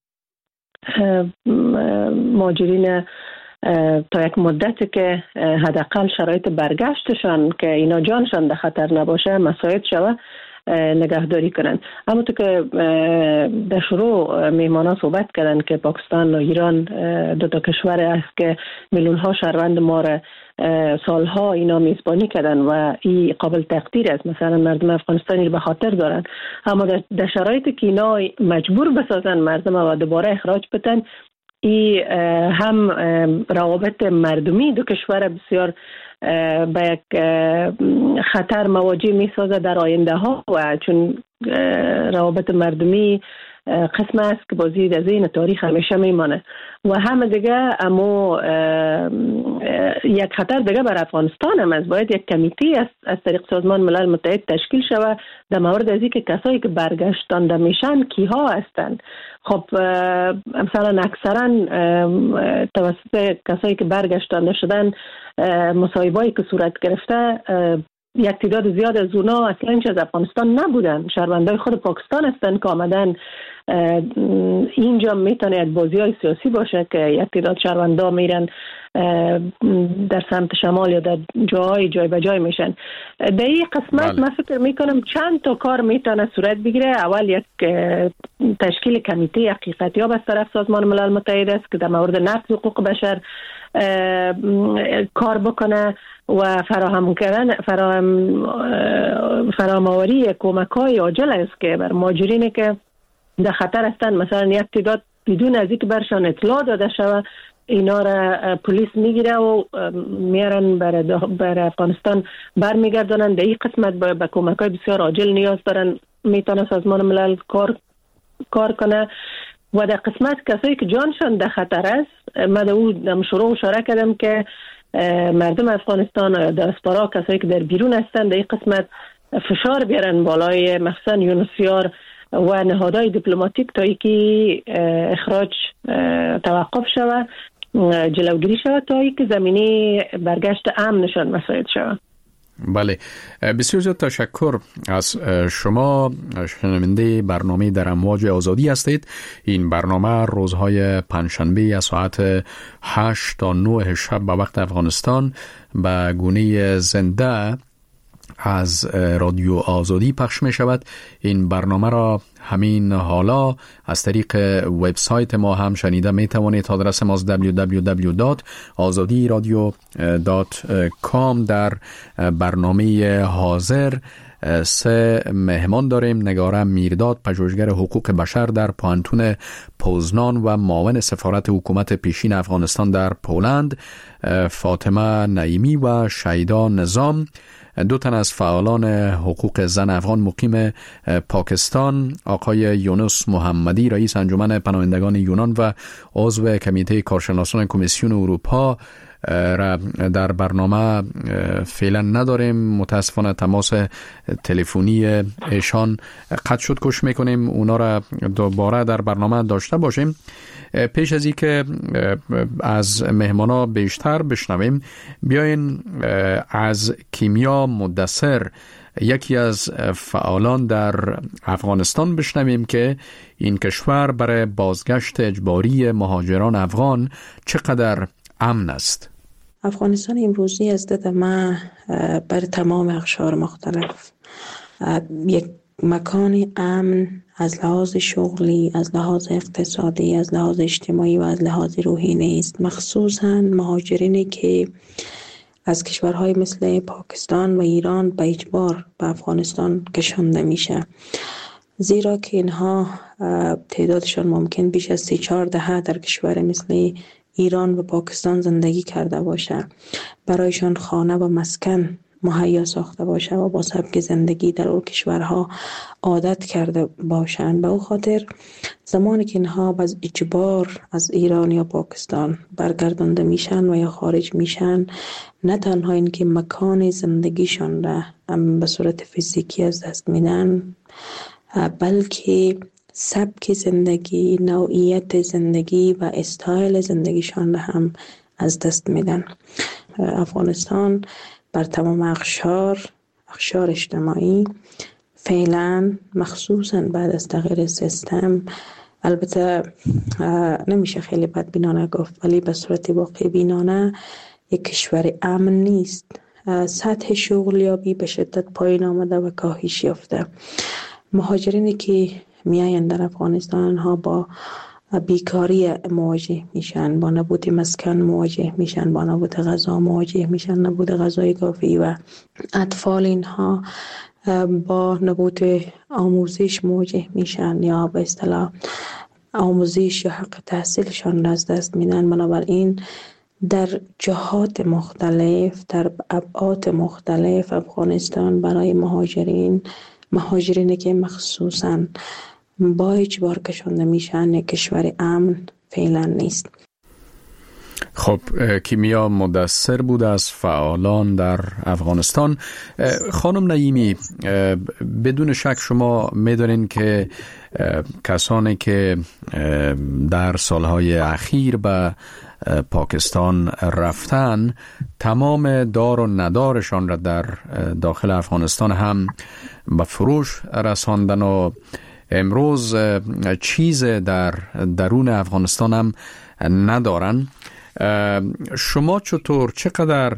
مهاجرین تا یک مدتی که حداقل شرایط برگشتشان که اینا جانشان در خطر نباشه مساعد شود، نگهداری کنند. همونطور که در شروع میهمانان صحبت کردن که پاکستان و ایران دو تا کشور است که میلیون ها شهروند ما را سالها اینا میزبانی کردن و این قابل تقدیر است. مثلا مردم افغانستانی به خاطر دارن، اما در شرایطی که اینا مجبور بسازن مردم و دوباره اخراج بدن، این هم روابط مردمی دو کشور بسیار به یک خطر مواجه می سازه در آینده ها، و چون روابط مردمی قسم است که بازی در ذهن تاریخ همیشه میمانه، و هم دیگه اما یک خطر دیگه بر افغانستان هم است. باید یک کمیتی از طریق سازمان ملل متحد تشکیل شود در مورد از اینکه کسایی که برگشتانده میشن کیها هستند. خب مثلا اکثرا توسط کسایی که برگشتانده شدن مصاحبه‌ای که صورت گرفته، یک تعداد زیاد از اونا اصلا هیچ از افغانستان نبودن، شهروندای خود پاکستان هستن که آمدن اینجا. میتونه یک بازی‌های سیاسی باشه که یک تعداد شهروندا میرن در سمت شمال یا در جای به جای میشن. در این قسمت من فکر میکنم چند تا کار میتونه صورت بگیره. اول یک تشکیل کمیته حقیقتی ها از طرف سازمان ملل متحد است که در مورد نقض حقوق بشر کار بکنه و فراهم‌آوری کمک‌های عاجل است که بر مهاجرینی که در خطر هستند، مثلا یک تعداد بدون از اینکه برشان اطلاع داده شود اینا را پلیس میگیره و میارن بر افغانستان برمیگردونن. در این قسمت به کمک‌های بسیار عاجل نیاز دارن، میتونه سازمان ملل کار کنه. و در قسمت کسایی که جانشان در خطر است، من در شروع اشاره کردم که مردم افغانستان و دیاسپورا، کسایی که در بیرون هستند، در این قسمت فشار بیارن بالای مخصوصا یونسیار و نهادهای دیپلماتیک تا اینکه اخراج توقف شود، جلوگیری شود تا اینکه زمینه برگشت امنشان مساعد شود. بله، بسیار زیاد تشکر از شما. شنونده برنامه در امواج آزادی هستید. این برنامه روزهای پنجشنبه از ساعت 8 تا 9 شب به وقت افغانستان به گونه زنده از رادیو آزادی پخش می شود. این برنامه را همین حالا از طریق وبسایت ما هم شنیده می توانید. آدرس ما www.azadiradio.com. در برنامه حاضر 3 مهمان داریم: نگاره میرداد، پژوهشگر حقوق بشر در پوهنتون پوزنان و معاون سفارت حکومت پیشین افغانستان در پولند، فاطمه نعیمی و شیدا نظام، 2 تن از فعالان حقوق زن افغان مقیم پاکستان، آقای یونس محمدی رئیس انجمن پناهندگان یونان و عضو کمیته کارشناسان کمیسیون اروپا را در برنامه فعلا نداریم. متاسفانه تماس تلفنی ایشان قطع شد. کوشش میکنیم اونا را دوباره در برنامه داشته باشیم. پیش از اینکه از مهمانا بیشتر بشنویم، بیاین از کیمیا مدثر، یکی از فعالان در افغانستان، بشنویم که این کشور برای بازگشت اجباری مهاجران افغان چقدر امن است. افغانستان امروزی از دید ما بر تمام اقشار مختلف یک مکان امن از لحاظ شغلی، از لحاظ اقتصادی، از لحاظ اجتماعی و از لحاظ روحی نیست. مخصوصاً مهاجرینی که از کشورهای مثل پاکستان و ایران به اجبار به افغانستان کشانده میشه، زیرا که اینها تعدادشان ممکن بیش از 3-4 دهه در کشور مثل ایران و پاکستان زندگی کرده باشه، برایشان خانه و مسکن مهیا ساخته باشه و با سبک زندگی در اون کشورها عادت کرده باشند. به او خاطر زمانی که اینها باز اجبار از ایران یا پاکستان برگردانده میشن و یا خارج میشن، نه تنها این که مکان زندگیشان را به صورت فیزیکی از دست میدن، بلکه سبک زندگی، نوعیت زندگی و استایل زندگیشان را هم از دست میدن. افغانستان بر تمام اقشار اجتماعی فعلا، مخصوصا بعد از تغییر سیستم، البته نمیشه خیلی بدبینانه گفت ولی به صورت واقع بینانه یک کشور امن نیست. سطح شغلیابی به شدت پایین آمده و کاهش یافته. مهاجرینی که میایند در افغانستان ها با بیکاری مواجه میشن، با نبود مسکن مواجه میشن، با نبود غذا مواجه میشن، نبود غذای کافی، و اطفال اینها با نبود آموزش مواجه میشن یا به اصطلاح آموزش یا حق تحصیلشان از دست میدن. بنابراین در جهات مختلف، در ابعاد مختلف، افغانستان برای مهاجرینی که مخصوصاً با اجبار کشانده میشن یک کشور امن فعلا نیست. خب کیمیا مدثر بود از فعالان در افغانستان. خانم نعیمی، بدون شک شما میدونین که کسانی که در سالهای اخیر به پاکستان رفتن تمام دار و ندارشان را در داخل افغانستان هم به فروش رساندن و امروز چیز در درون افغانستان هم ندارن. شما چقدر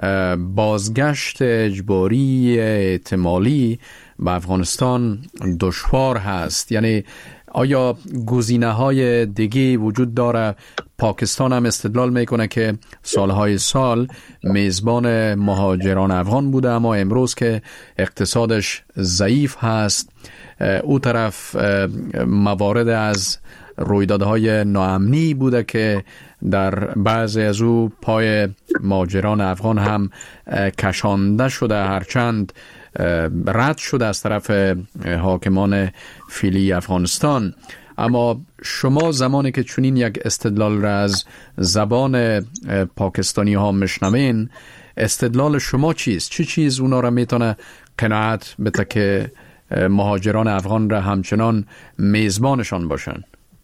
بازگشت اجباری احتمالی به افغانستان دشوار هست؟ یعنی آیا گزینه‌های دیگه وجود داره؟ پاکستان هم استدلال میکنه که سالهای سال میزبان مهاجران افغان بوده، اما امروز که اقتصادش ضعیف هست، او طرف موارد از رویدادهای ناامنی بوده که در بعضی از او پای مهاجران افغان هم کشانده شده، هرچند رد شده از طرف حاکمان فعلی افغانستان. اما شما زمانی که چنین یک استدلال را از زبان پاکستانی ها میشنوین، استدلال شما چیست؟ چه چیز اونا را میتونه قناعت بده که مهاجران افغان را همچنان میزبانشان باشن؟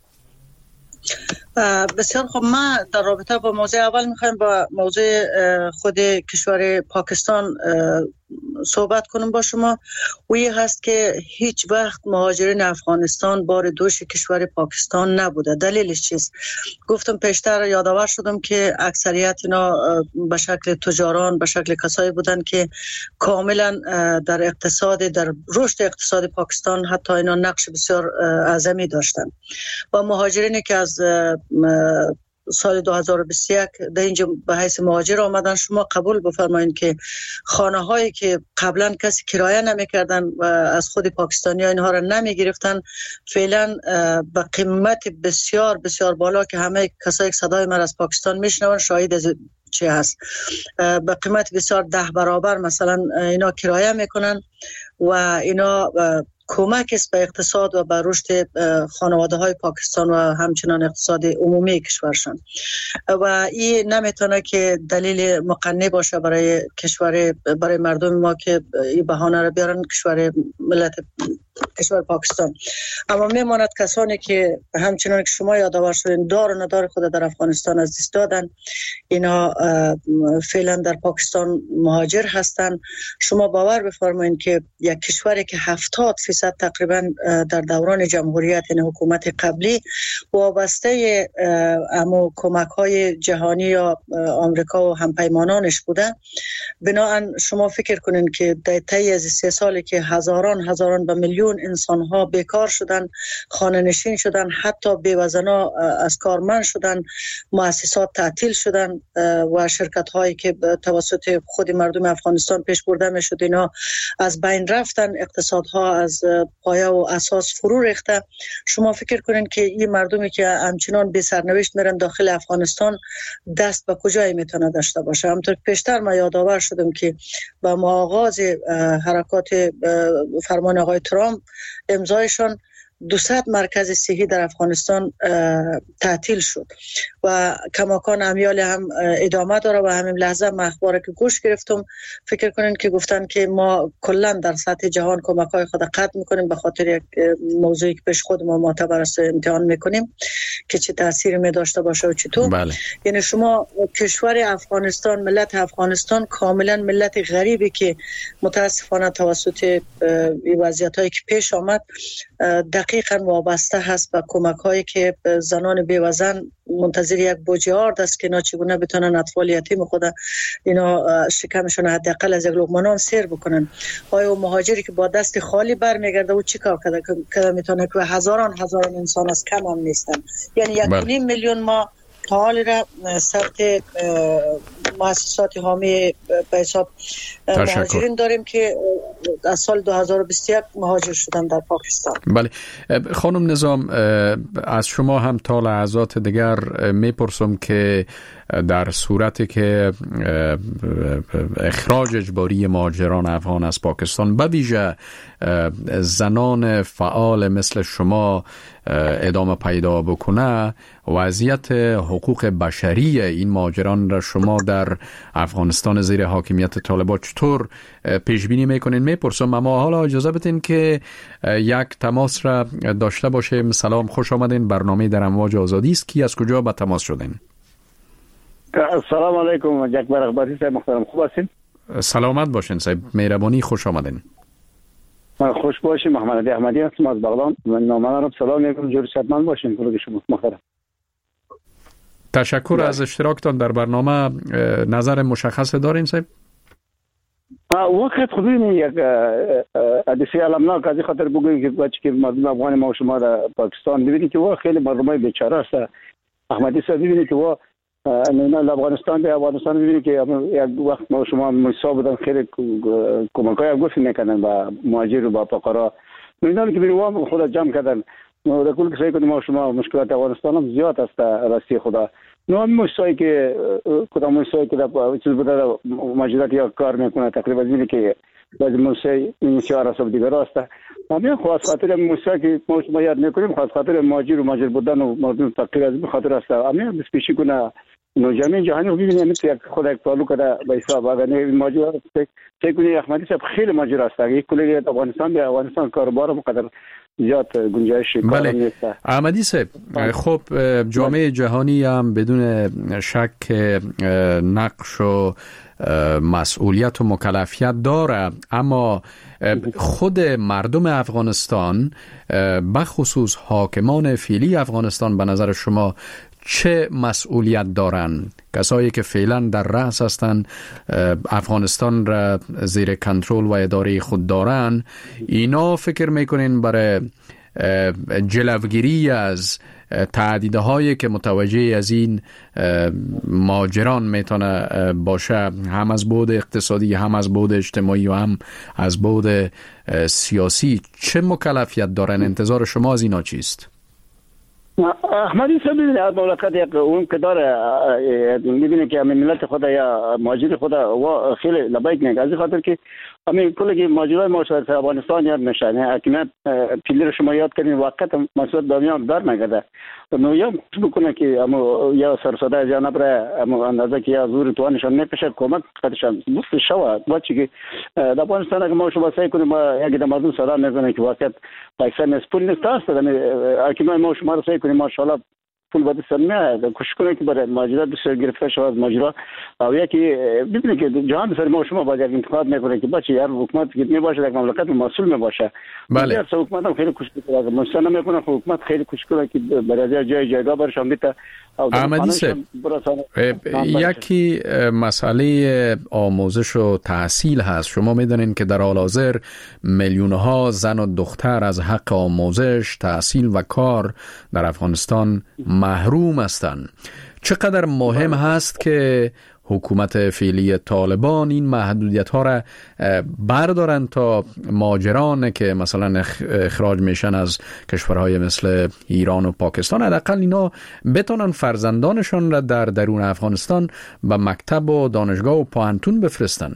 بسیار خب، من در رابطه با موضوع اول میخوایم با موضوع خود کشور پاکستان صحبت کنم با شما. و این هست که هیچ وقت مهاجرین افغانستان بار دوش کشور پاکستان نبوده. دلیلش چیست؟ گفتم پیشتر یادآور شدم که اکثریت اینا به شکل تجاران، به شکل کسایی بودن که کاملا در اقتصاد، در رشد اقتصاد پاکستان حتی اینا نقش بسیار اعظمی داشتن. و مهاجرینی که از سال 2021 در اینجا به حیث مهاجر آمدن، شما قبول بفرمایید که خانه هایی که قبلا کسی کرایه نمی کردن و از خود پاکستانی ها اینها را نمی گرفتن، فعلا به قیمت بسیار بسیار بالا که همه کسایی که صدای من از پاکستان میشنون شاهد از چی هست، به قیمت بسیار 10 برابر مثلا اینا کرایه میکنن و اینا کمک است به اقتصاد و به رشد خانواده های پاکستان و همچنان اقتصاد عمومی کشورشان. و این نمیتونه که دلیل مقنع باشه برای برای مردم ما که این بهانه را بیارن کشور پاکستان. اما میماند کسانی که همچنان که شما یادآور شدین دار و ندار خود در افغانستان از دست دادن، اینا فعلا در پاکستان مهاجر هستن. شما باور بفرمایید که یک کشوری که 70% تقریبا در دوران جمهوریت، یعنی حکومت قبلی، وابسته امو کمک‌های جهانی یا آمریکا و همپیمانانش بوده، بنابراین شما فکر کنین که در طی از 3 سالی که هزاران به میلیون انسان‌ها بیکار شدن، خانه نشین شدن، حتی بیوزنا از کارمند شدن، مؤسسات تعطیل شدن و شرکت‌هایی که توسط خود مردم افغانستان پیش برده می‌شد اینا از بین رفتن، اقتصادها از پایه و اساس فرو ریخته. شما فکر کنین که این مردمی که همچنان به سرنوشت میرن داخل افغانستان دست به کجایی میتونه داشته باشه؟ همونطور که پیشتر ما یادآور شدم که با آغاز حرکات فرمان آقای ترامپ امضایشان 200 مرکز صحی در افغانستان تعطیل شد و کماکان امیال هم ادامه داره. و همین لحظه من اخباری که گوش گرفتم، فکر کنین که گفتن که ما کلا در سطح جهان کمک‌های خود قطع میکنیم به خاطر یک موضوعی که پیش خود ما معتبر است امتحان میکنیم که چه تأثیری می داشته باشه و چطور. بله. یعنی شما کشور افغانستان، ملت افغانستان کاملا ملت غریبی که متاسفانه توسط این وضعیتایی که پیش آمد دقیقاً وابسته هست به کمک هایی که زنان بیوزن منتظر یک بوجیارد است که اینا چگونه بتونن اطفال یتیم خود اینا شکمشون حداقل از یک لقمه نان سیر بکنن. آیا مهاجری که با دست خالی برمیگرده او چی کار کرده میتونه که هزاران انسان از کم هم نیستن. یعنی 1.5 میلیون ما تا حال را ثبت مؤسسات حامی به حساب مهاجرین داریم که از سال 2021 مهاجر شدن در پاکستان. بله خانم نظام، از شما هم تا لحظات دیگر میپرسم که در صورتی که اخراج اجباری مهاجران افغان از پاکستان به ویژه زنان فعال مثل شما ادامه پیدا بکنه، وضعیت حقوق بشری این مهاجران را شما در افغانستان زیر حاکمیت طالبان چطور پیش بینی میکنین؟ میپرسم. اما حالا اجازه بدین که یک تماس را داشته باشیم. سلام، خوش آمدین. برنامه در امواج آزادی است. کی از کجا به تماس شدین؟ سلام علیکم جکبر اخباری صاحب محترم، خوب هستین؟ سلامت باشین صاحب، مهربانی، خوش آمدین. خوش باشین. محمد علی احمدی هستم از بغلان. من نامه سلام میگم، جور صحتمند باشین کلوگ شما محترم. تشکر از اشتراکتان در برنامه. نظر مشخص دارین صاحب؟ وقت خودین یک حادثه المناک از خاطر بگوییم که بچه که مردم افغان ما و شما در پاکستان ببینید که وا خیلی مردمای بیچاره است. احمدی صاحب ببینید که وا نه افغانستان ببینید که یک وقت ما شما مصاب بودن خیلی کمکای گفت میکنن با مهاجر و با فقرا. میدونم که بیروام خدا جمع کردن. در کل که سعی کنیم ما شما مشکلات افغانستان هم زیاد است راستی خدا. نو مشتایی که کدام مشتایی که در چیز بوده ماجرات یا کار میکنه تقریبا اینه که بعضی مشتایی این چهار حساب دیگر است. همین خاص خاطر مشتایی که ما شما یاد میکنیم خاص خاطر ماجر بودن و مردم فقیر از خاطر است. همین بسیاری کنه نو جامعه جهانی رو ببینیم مثل خود یک تعلق داره به حساب اگر نه ماجرا فکر کنید احمدی صاحب خیلی ماجرا است. یک کلی افغانستان به افغانستان کاروبار مقدر زیاد گنجایش کار نیست. احمدی صاحب، خب جامعه جهانی هم بدون شک نقش و مسئولیت و مکلفیت داره، اما خود مردم افغانستان بخصوص حاکمان فعلی افغانستان به نظر شما چه مسئولیت دارن؟ کسایی که فعلا در رأس هستند افغانستان را زیر کنترل و اداره خود دارن، اینا فکر میکنین برای جلوگیری از تهدیدهایی که متوجه از این مهاجران میتونه باشه، هم از بعد اقتصادی هم از بعد اجتماعی و هم از بعد سیاسی، چه مکلفیت دارن؟ انتظار شما از اینا چیست؟ احمدی صاحب ببینید از مملکت یک اون که داره میبینه که همین ملت خدا یا مهاجر خدا و خیلی لبایک نگه از خاطر که همین کلی که مهاجرای ما شاید افغانستان یاد میشن. حکومت پیلی رو شما یاد کنین وقت مسئول دنیا در نگده نو یا بکنه که یا سرساده از یا نبره اندازه که یا زور توانشان نپشه کمک خودشان بوست شود بچه که در افغانستان اگه ما شما سعی کنیم یکی در مردم صدا میزنه که واقعا اکثر نیست پول نیست هست حکومت ما شما رو سعی کنیم ماشاءالله پول باید سلمیه کوشش کنه که برای ماجرات بسیار گرفته شود از ماجرا او یکی ببینید که جهان سر ما شما باید انتقاد میکنه که بچه هر حکومت که میباشه در مملکت مسئول میباشه. بله حکومت هم خیلی کوشش میکنه مستند میکنه حکومت خیلی کوشش کنه که برای جایگاه برشان بیت. احمدی صاحب، یکی مسئله آموزش و تحصیل هست. شما میدونین که در حال حاضر میلیون‌ها زن و دختر از حق آموزش، تحصیل و کار در افغانستان محروم هستند. چقدر مهم هست که حکومت فعلی طالبان این محدودیت ها را بردارن تا مهاجران که مثلا اخراج میشن از کشورهای مثل ایران و پاکستان حداقل اینا بتونن فرزندانشان را در درون افغانستان به مکتب و دانشگاه و پوهنتون بفرستن.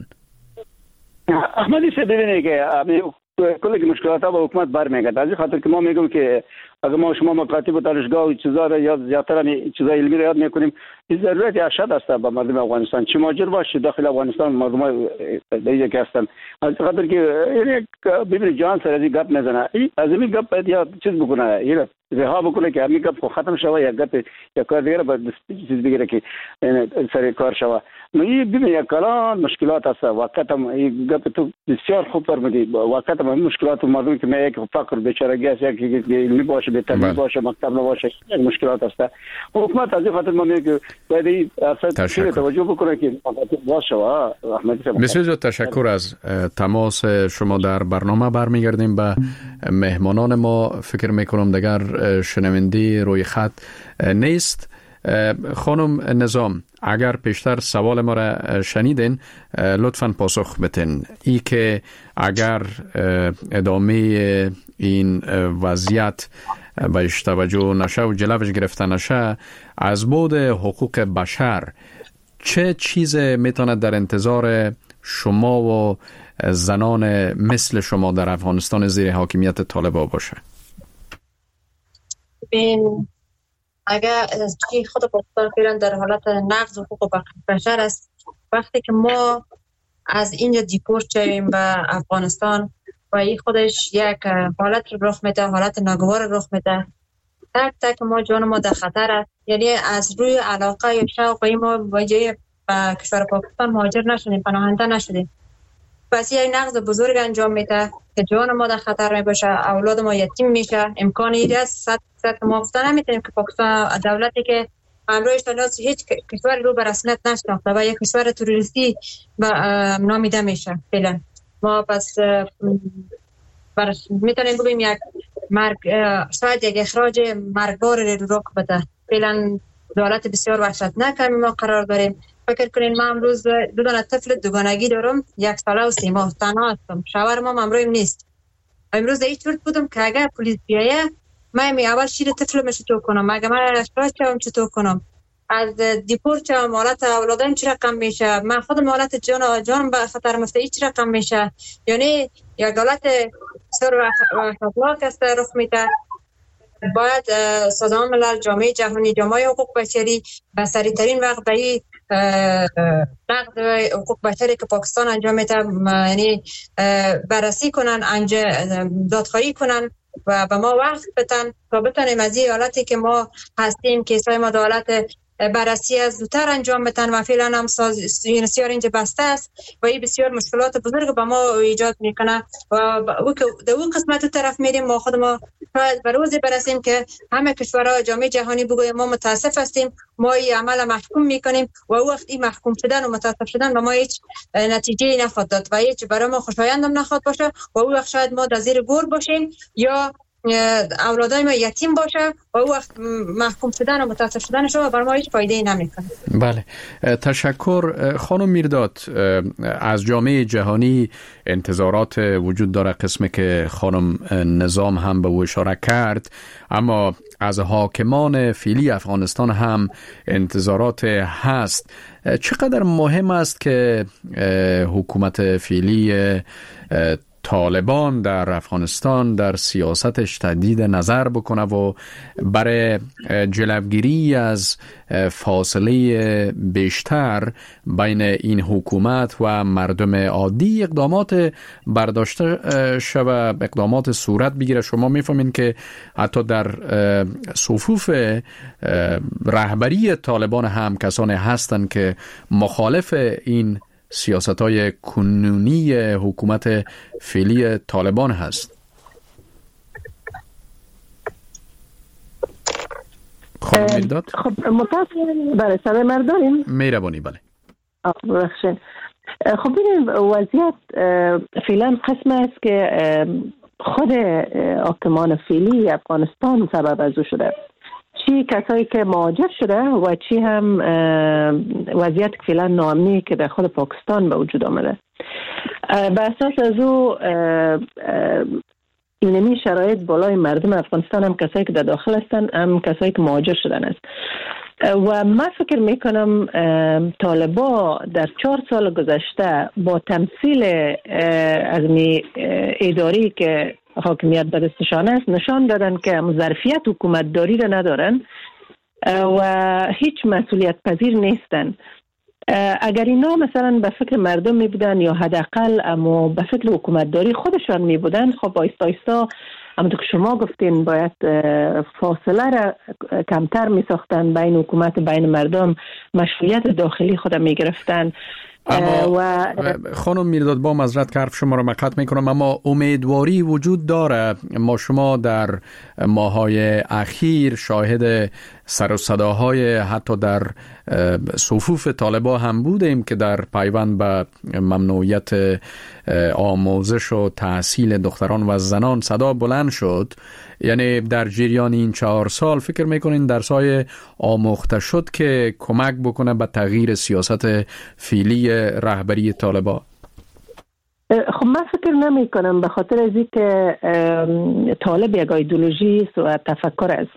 احمدی صاحب ببینید که کلی که مشکلات با حکومت برمیگرده از خاطر که ما میگم که اگر ما شما مکاتب و دانشگاه و چیزا را یاد زیاتر چیزای علمی را یاد میکنیم این ضرورت اشد است به مردم افغانستان چه ماجر باشه داخل افغانستان مردم دیگه که هستن از خاطر که یعنی ببین جان سر از گپ نزنه از این گپ باید یا چیز بکنه یه رها بکنه که همین گپ ختم شوه یا گپ یا کار دیگه باید چیز بگیره که سر کار شوه نو این ببین یک کلان مشکلات هست وقت هم این گپ تو بسیار خوب فرمودی وقت هم مشکلات مردم که یک فقر بیچارگی است یک علمی باشه به تعلیم باشه مکتب نباشه مشکلات هست حکومت از این خاطر ما میگه باید این اصلا توجه بکنه که باشه احمدی صاحب بسیار تشکر از تماس شما در برنامه برمیگردیم به مهمانان ما فکر میکنم دیگر شنونده روی خط نیست خانم نظام اگر پیشتر سوال ما را شنیدین لطفاً پاسخ بدین ای که اگر ادامه این وضعیت بهش توجه نشه و جلوش گرفته نشه از بعد حقوق بشر چه چیز میتونه در انتظار شما و زنان مثل شما در افغانستان زیر حاکمیت طالبان باشه؟ اگر خود پاکستان فعلا در حالت نقض حقوق بشر است وقتی که ما از اینجا دیپورت شویم به افغانستان و این خودش یک حالت رخ میده حالت ناگوار رخ میده تک تک ما جان ما در خطر است یعنی از روی علاقه یا شوق ما به کشور پاکستان مهاجر نشدیم پناهنده نشدیم پس یک نقض بزرگ انجام میده که جان ما در خطر می باشه اولاد ما یتیم میشه امکانی است 100% ما گفته نمیتونیم که پاکستان دولتی که امروز تناس هیچ کشور رو به رسمیت نشناخته و یک کشور تروریستی نامیده میشه فعلا ما پس میتونیم بگیم یک مرگ شاید یک اخراج مرگبار رو رخ بده فعلا دولت بسیار وحشتناک ما قرار داریم فکر کنین ما امروز دو دانه طفل دوگانگی دارم 1 ساله و 3 ماه تنها هستم شوهرم امروز نیست امروز در این صورت بودم که اگر پلیس بیایه من اول شیر طفلم چطور کنم اگر من اشتراک شوم چطور کنم از دیپورت شوم حالت اولادم چی رقم میشه من خودم حالت جان به خطر مفته چی رقم میشه یعنی یک حالت بسیار وحشتناک است رخ میده باید سازمان ملل جامعه جهانی جامعه حقوق بشری به سریع ترین وقت به این نقض حقوق بشری که پاکستان انجام میده یعنی بررسی کنن دادخواهی کنن و به ما وقت بدن تا بتونیم از این حالتی که ما هستیم کیسای ما دولت بررسی از زودتر انجام بدن و فعلا هم سیار اینجا بسته است و این بسیار مشکلات بزرگ به ما ایجاد میکنه و در اون قسمت طرف میریم ما خود ما به روزی برسیم که همه کشورها جامعه جهانی بگویم ما متاسف هستیم ما این عمل محکوم میکنیم و وقت این محکوم شدن و متاسف شدن به ما هیچ نتیجه نخواهد داد و هیچ برای ما خوشایند هم نخواهد باشه و اون وقت شاید ما در زیر گور باشیم یا اولادای ما یتیم باشه و او وقت محکوم شدن و متاسف شدنش رو بر ما هیچ فایده‌ای نمیکنه. بله تشکر خانم میرداد. از جامعه جهانی انتظارات وجود داره قسمی که خانم نظام هم به او اشاره کرد اما از حاکمان فعلی افغانستان هم انتظارات هست. چقدر مهم است که حکومت فعلی طالبان در افغانستان در سیاستش تجدید نظر بکنه و برای جلوگیری از فاصله بیشتر بین این حکومت و مردم عادی اقدامات برداشته شود اقدامات صورت بگیره. شما میفهمین که حتی در صفوف رهبری طالبان هم کسانی هستند که مخالف این سیاست‌های کنونی حکومت فعلی طالبان هست. خانم میرداد خب متاسفانه برای سر مردانیم مهربانی بله بخشین. خب ببینید وضعیت فعلا قسم است که خود حاکمان فعلی افغانستان سبب از او شده چی کسایی که مهاجر شده و چی هم وضعیت فعلا ناامنی که در خود پاکستان به وجود آمده. به اساس از او اینمی شرایط بالای مردم افغانستان هم کسایی که در داخل هستن هم کسایی که مهاجر شدن است و من فکر میکنم طالبا در 4 سال گذشته با تمثیل از اداری که حاکمیت به دستشان است نشان دادن که ظرفیت حکومتداری را ندارن و هیچ مسئولیت پذیر نیستن. اگر اینا مثلا به فکر مردم می بودن یا حداقل اما به فکر حکومتداری خودشان می بودن، خب آیستا آیستا همونطور که شما گفتین باید فاصله را کمتر می ساختن بین حکومت بین مردم، مشروعیت داخلی خود می گرفتن. اما خانم میرداد با معذرت که حرف شما رو مقطع میکنم، اما امیدواری وجود داره. ما شما در ماهای اخیر شاهد سر و صداهای حتی در صفوف طالبا هم بودیم که در پیوند به ممنوعیت آموزش و تحصیل دختران و زنان صدا بلند شد. یعنی در جریان این 4 سال فکر میکنین درسای آموخته شد که کمک بکنه به تغییر سیاست فعلی رهبری طالبا؟ خب من فکر نمی کنم، به خاطر از اینکه طالب یک ایدئولوژی و تفکر است.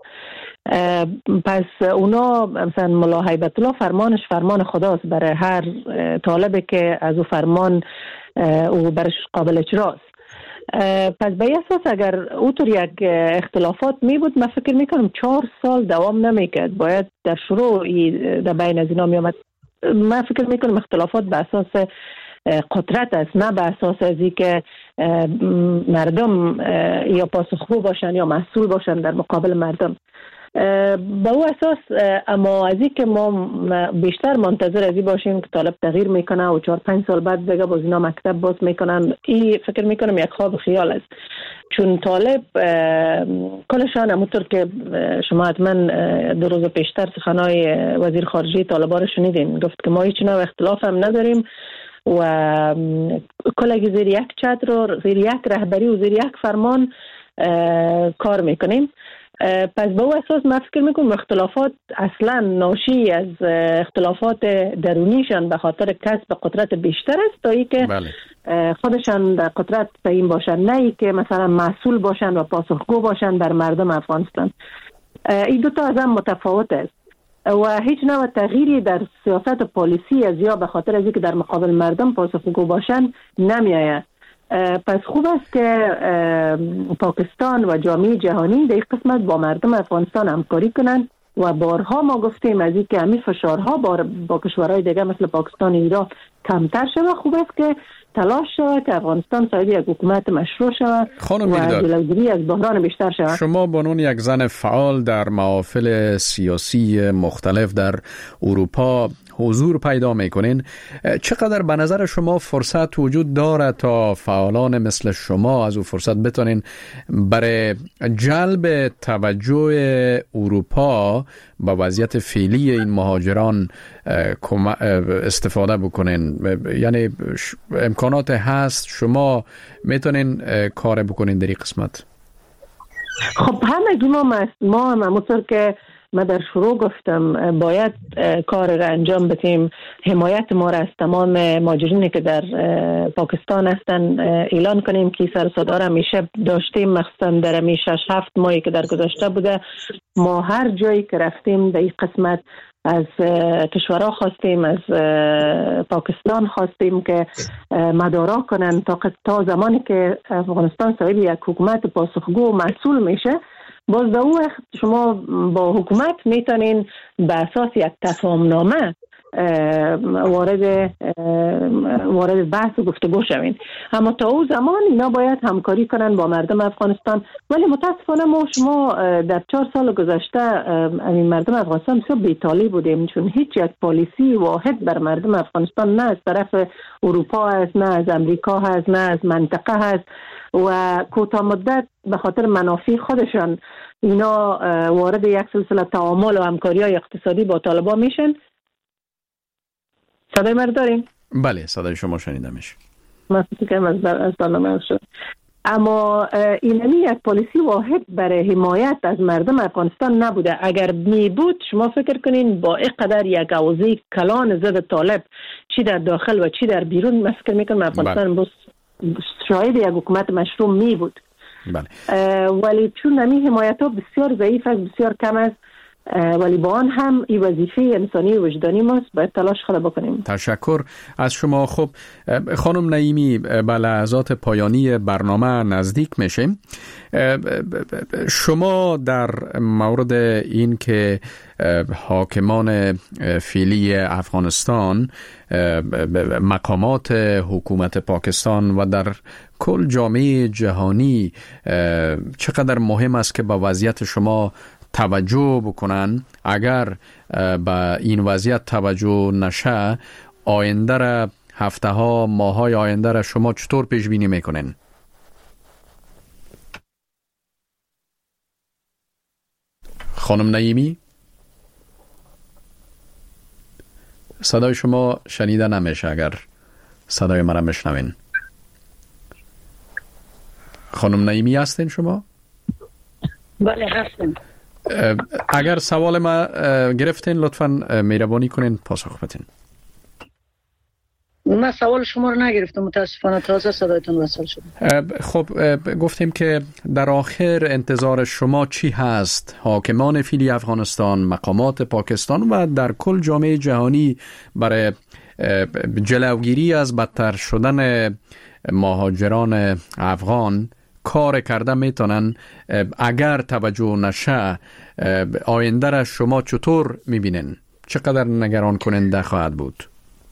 پس اونا مثلا ملا هیبت الله فرمانش فرمان خداست برای هر طالبی که از او فرمان او برش قابل اجراست. پس به اساس اگر اوتر یک اختلافات می بود، من فکر می کنم 4 سال دوام نمی کرد، باید در شروع در بین از اینا می آمد. من فکر می کنم اختلافات به اساس قدرت است، نه به اساس ازی که مردم یا پاسخگو باشن یا مسئول باشن در مقابل مردم. به او اساس اما از این که ما بیشتر منتظر ازی باشیم که طالب تغییر میکنه و 4-5 سال بعد دیگه باز اینا مکتب باز میکنن، این فکر میکنم یک خواب خیال است. چون طالب کلشان همونطور که شما حتما 2 روز پیشتر سخنهای وزیر خارجه طالبا رو شنیدین، گفت که ما هیچ نوع اختلاف هم نداریم و کلگی زیر یک چتر، زیر یک رهبری و زیر یک فرمان کار میکنیم. پس به او اساس من فکر میکنم اختلافات اصلا ناشی از اختلافات درونیشان به خاطر کسب قدرت بیشتر است تا ای که خودشان در قدرت تعیین باشن، نه ای که مثلا مسئول باشن و پاسخگو باشن بر مردم افغانستان. این دوتا از هم متفاوت است و هیچ نوع تغییری در سیاست پالیسی از یا به خاطر از اینکه در مقابل مردم پاسخگو باشن نمیآید. پس خوب است که پاکستان و جامعه جهانی در این قسمت با مردم افغانستان همکاری کنند و بارها ما گفتیم از این که همین فشارها با کشورهای دیگه مثل پاکستان و ایران کمتر شود. خوب است که تلاش شود که افغانستان صاحب یک حکومت مشروع شود و جلوگیری از بحران بیشتر شود. شما به عنوان یک زن فعال در محافل سیاسی مختلف در اروپا حضور پیدا میکنین، چقدر به نظر شما فرصت وجود داره تا فعالان مثل شما از او فرصت بتونین برای جلب توجه اروپا به وضعیت فعلی این مهاجران استفاده بکنین؟ یعنی امکانات هست، شما میتونین کار بکنین در این قسمت؟ خب همه ما همونطور که من در شروع گفتم باید کار را انجام بدیم. حمایت ما را از تمام مهاجرینی که در پاکستان هستن اعلان کنیم که سر صدا را همیشه داشتیم، مخصوصا در همی 6-7 ماهی که در گذشته بوده. ما هر جایی که رفتیم در این قسمت از کشورها خواستیم، از پاکستان خواستیم که مدارا کنن تا زمانی که افغانستان صاحب یک حکومت پاسخگو و مسئول میشه، باز در اون وقت شما با حکومت میتونین به اساس یک تفاهم نامه وارد بحث و گفتگو شوین. اما تا اون زمان اینا باید همکاری کنن با مردم افغانستان. ولی متاسفانه ما شما در 4 سال گذشته این مردم افغانستان بسیار بی‌طالب بودیم، چون هیچ یک پالیسی واحد بر مردم افغانستان نه از طرف اروپا هست، نه از امریکا هست، نه از منطقه هست و کوتاه مدت به خاطر منافع خودشان اینا وارد یک سلسله تعامل و همکاری‌های اقتصادی با طالبان میشن. صدای من داریم؟ بله صدای شما شنیده میشه. من فکر از برنامه شد. اما اینمی یک پالیسی واحد برای حمایت از مردم افغانستان نبوده. اگر می بود شما فکر کنین با اینقدر یک اوضاع کلان ضد طالب چی در داخل و چی در بیرون، من فکر میکنم افغانستان بس شاید یک حکومت مشروع می بود. بله. ولی چون نمی حمایت ها بسیار ضعیف است، بسیار کم است ولی با آن هم این وظیفه انسانی و وجدانی ماست، باید تلاش خود بکنیم. تشکر از شما. خب خانم نعیمی، به لحظات پایانی برنامه نزدیک میشیم. شما در مورد این که حاکمان فعلی افغانستان، مقامات حکومت پاکستان و در کل جامعه جهانی چقدر مهم است که با وضعیت شما توجه بکنن، اگر به این وضعیت توجه نشه آینده را، هفته ها، ماه های آینده را شما چطور پیش بینی میکنین؟ خانم نعیمی، صدای شما شنیده نمیشه، اگر صدای مرا میشنوین. خانم نعیمی هستین شما؟ بله هستم. اگر سوال ما گرفتین لطفاً مهربانی کنین پاسخ بدین. من سوال شما رو نگرفتم، متاسفانه تازه صدایتون وصل شد. خب گفتیم که در آخر انتظار شما چی هست؟ حاکمان فعلی افغانستان، مقامات پاکستان و در کل جامعه جهانی برای جلوگیری از بدتر شدن مهاجران افغان کار کرده میتونن؟ اگر توجه نشه آینده را شما چطور میبینن؟ چقدر نگران کننده خواهد بود؟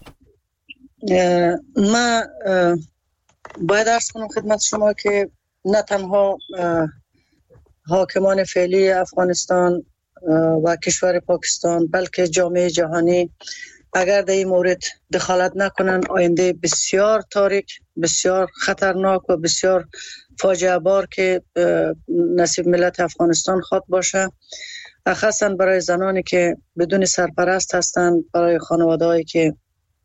من باید عرض کنم خدمت شما که نه تنها حاکمان فعلی افغانستان و کشور پاکستان بلکه جامعه جهانی اگر در این مورد دخالت نکنن، آینده بسیار تاریک، بسیار خطرناک و بسیار فاجعه بار که نصیب ملت افغانستان خواد باشه، خاصا برای زنانی که بدون سرپرست هستند، برای خانواده‌ای که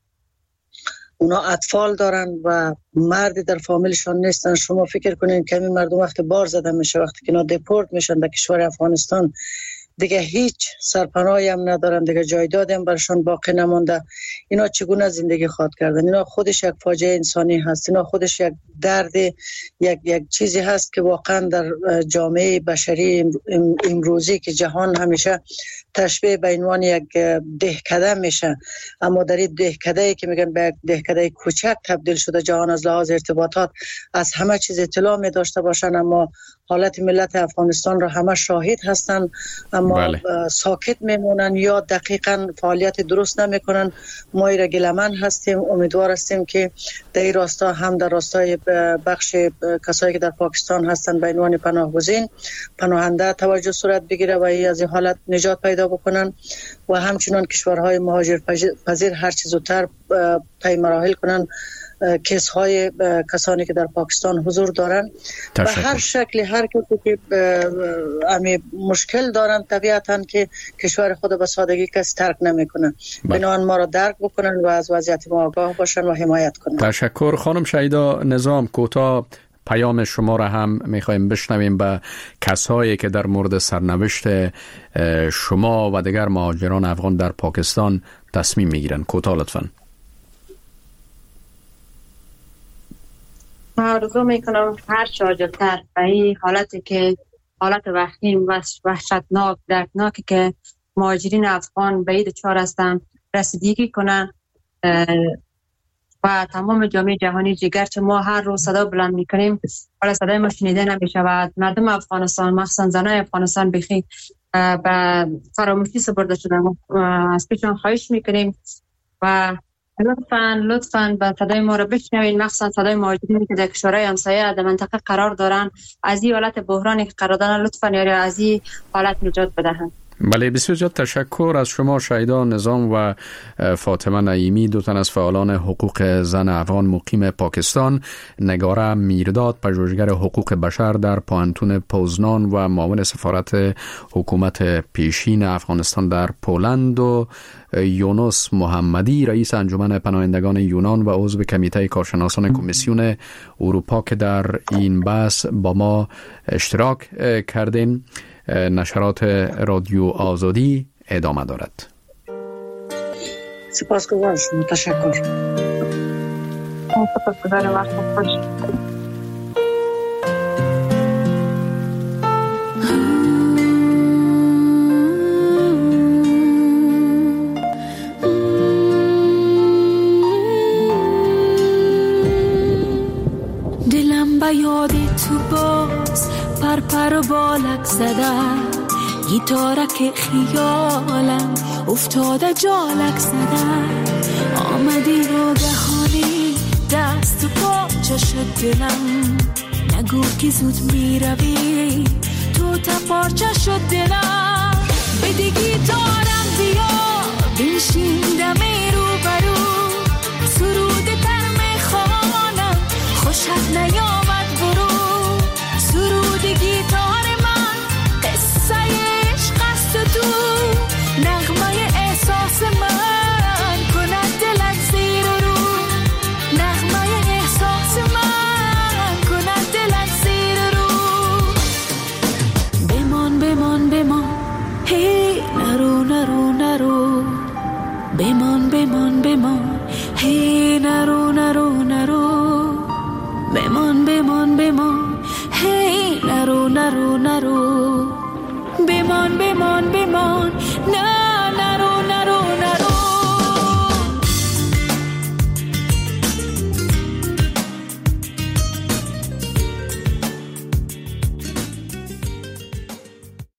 اونا اطفال دارن و مردی در فامیلشان نیستن. شما فکر کنین که این مردم وقت بار زده میشه، وقتی که اینا دپورت میشن در کشور افغانستان، دیگه هیچ سرپناهی هم ندارن، دیگه جایدادی هم برشان باقی نمونده. اینا چگونه زندگی خواد کردن؟ اینا خودش یک فاجعه انسانی هست، اینا خودش یک درد، یک چیزی هست که واقعا در جامعه بشری امروزی که جهان همیشه تشبیه به عنوان یک دهکده میشه، اما در این دهکده‌ای که میگن به یک دهکده کوچک تبدیل شده، جهان از لحاظ ارتباطات از همه چیز اطلاع می داشته باشن، اما حالت ملت افغانستان را همه شاهد هستن، اما ساکت میمونن یا دقیقاً فعالیت درست نمیکنن. ما را گلمن هستیم، امیدوار هستیم که در این راستا هم در راستای بخش کسایی که در پاکستان هستن به عنوان پناهگزین، پناهنده توجه صورت بگیره و از این حالت نجات پیدا بکنن و همچنان کشورهای مهاجر پذیر هر چیز زودتر طی مراحل کنن کیس های کسانی که در پاکستان حضور دارن و هر شکلی هر کسی که امی مشکل دارن طبیعتاً که کشور خود به سادگی کسی ترک نمیکنن، بنابراین ما را درک بکنن و از وضعیت ما آگاه باشن و حمایت کنن. تشکر. خانم شهیدا نظام، کوتاه پیام شما را هم میخوایم بشنویم به کسایی که در مورد سرنوشت شما و دیگر مهاجران افغان در پاکستان تصمیم میگیرن. کوتاه لطفاً. آرزو میکنم هر چه عاجل‌تر به این حالتی که حالت وخیم و وحشتناک دردناکی که مهاجرین افغان به این دچار هستند رسیدگی کنن و تمام جامعه جهانی گرچه ما هر روز صدا بلند میکنیم ولی صدای ما شنیده نمیشود. مردم افغانستان مخصوصا زنای افغانستان بخی به فراموشی سپرده شدن. از پیشان خواهش میکنیم و لطفاً به صدای ما را بشنوین، مخصوصا صدای مهاجرینی که در کشورهای همسایه در منطقه قرار دارن، از این حالت بحرانی که قرار دارن لطفاً از این حالت نجات بدهند. بله، بسیار زیاد تشکر از شما شهیدا نظام و فاطمه نعیمی، دو تن از فعالان حقوق زن افغان مقیم پاکستان، نگاره میرداد، پژوهشگر حقوق بشر در پانتون پوزنان و معاون سفارت حکومت پیشین افغانستان در پولند، و یونس محمدی، رئیس انجمن پناهندگان یونان و عضو کمیته کارشناسان کمیسیون اروپا که در این بحث با ما اشتراک کردین. نشرات رادیو آزادی ادامه دارد. سپاسگزارم. تشکر. سپاسگزارم. وقت خوش. گیتارک خیالم افتاده جالک زدن. آمدی ناگهانی دست و پاچه شد دلم. نگو که زود میروی تو تپارچه شد دلم. بده گیتارم بیا بنشین دم روبرو. سرود تر میخوانم خوشت نیامد برو. سرود گیتار من قصه عشق است و تو. نغمه احساس من کند دلت زیر رو. نغمه احساس من کند دلت زیر رو. بمان بمان بمان هی نرو نرو نرو. بمان بمان بمان هی نرو نرو نرو. بمان بمان بمان هی نرو نرو نرو. بمان بمان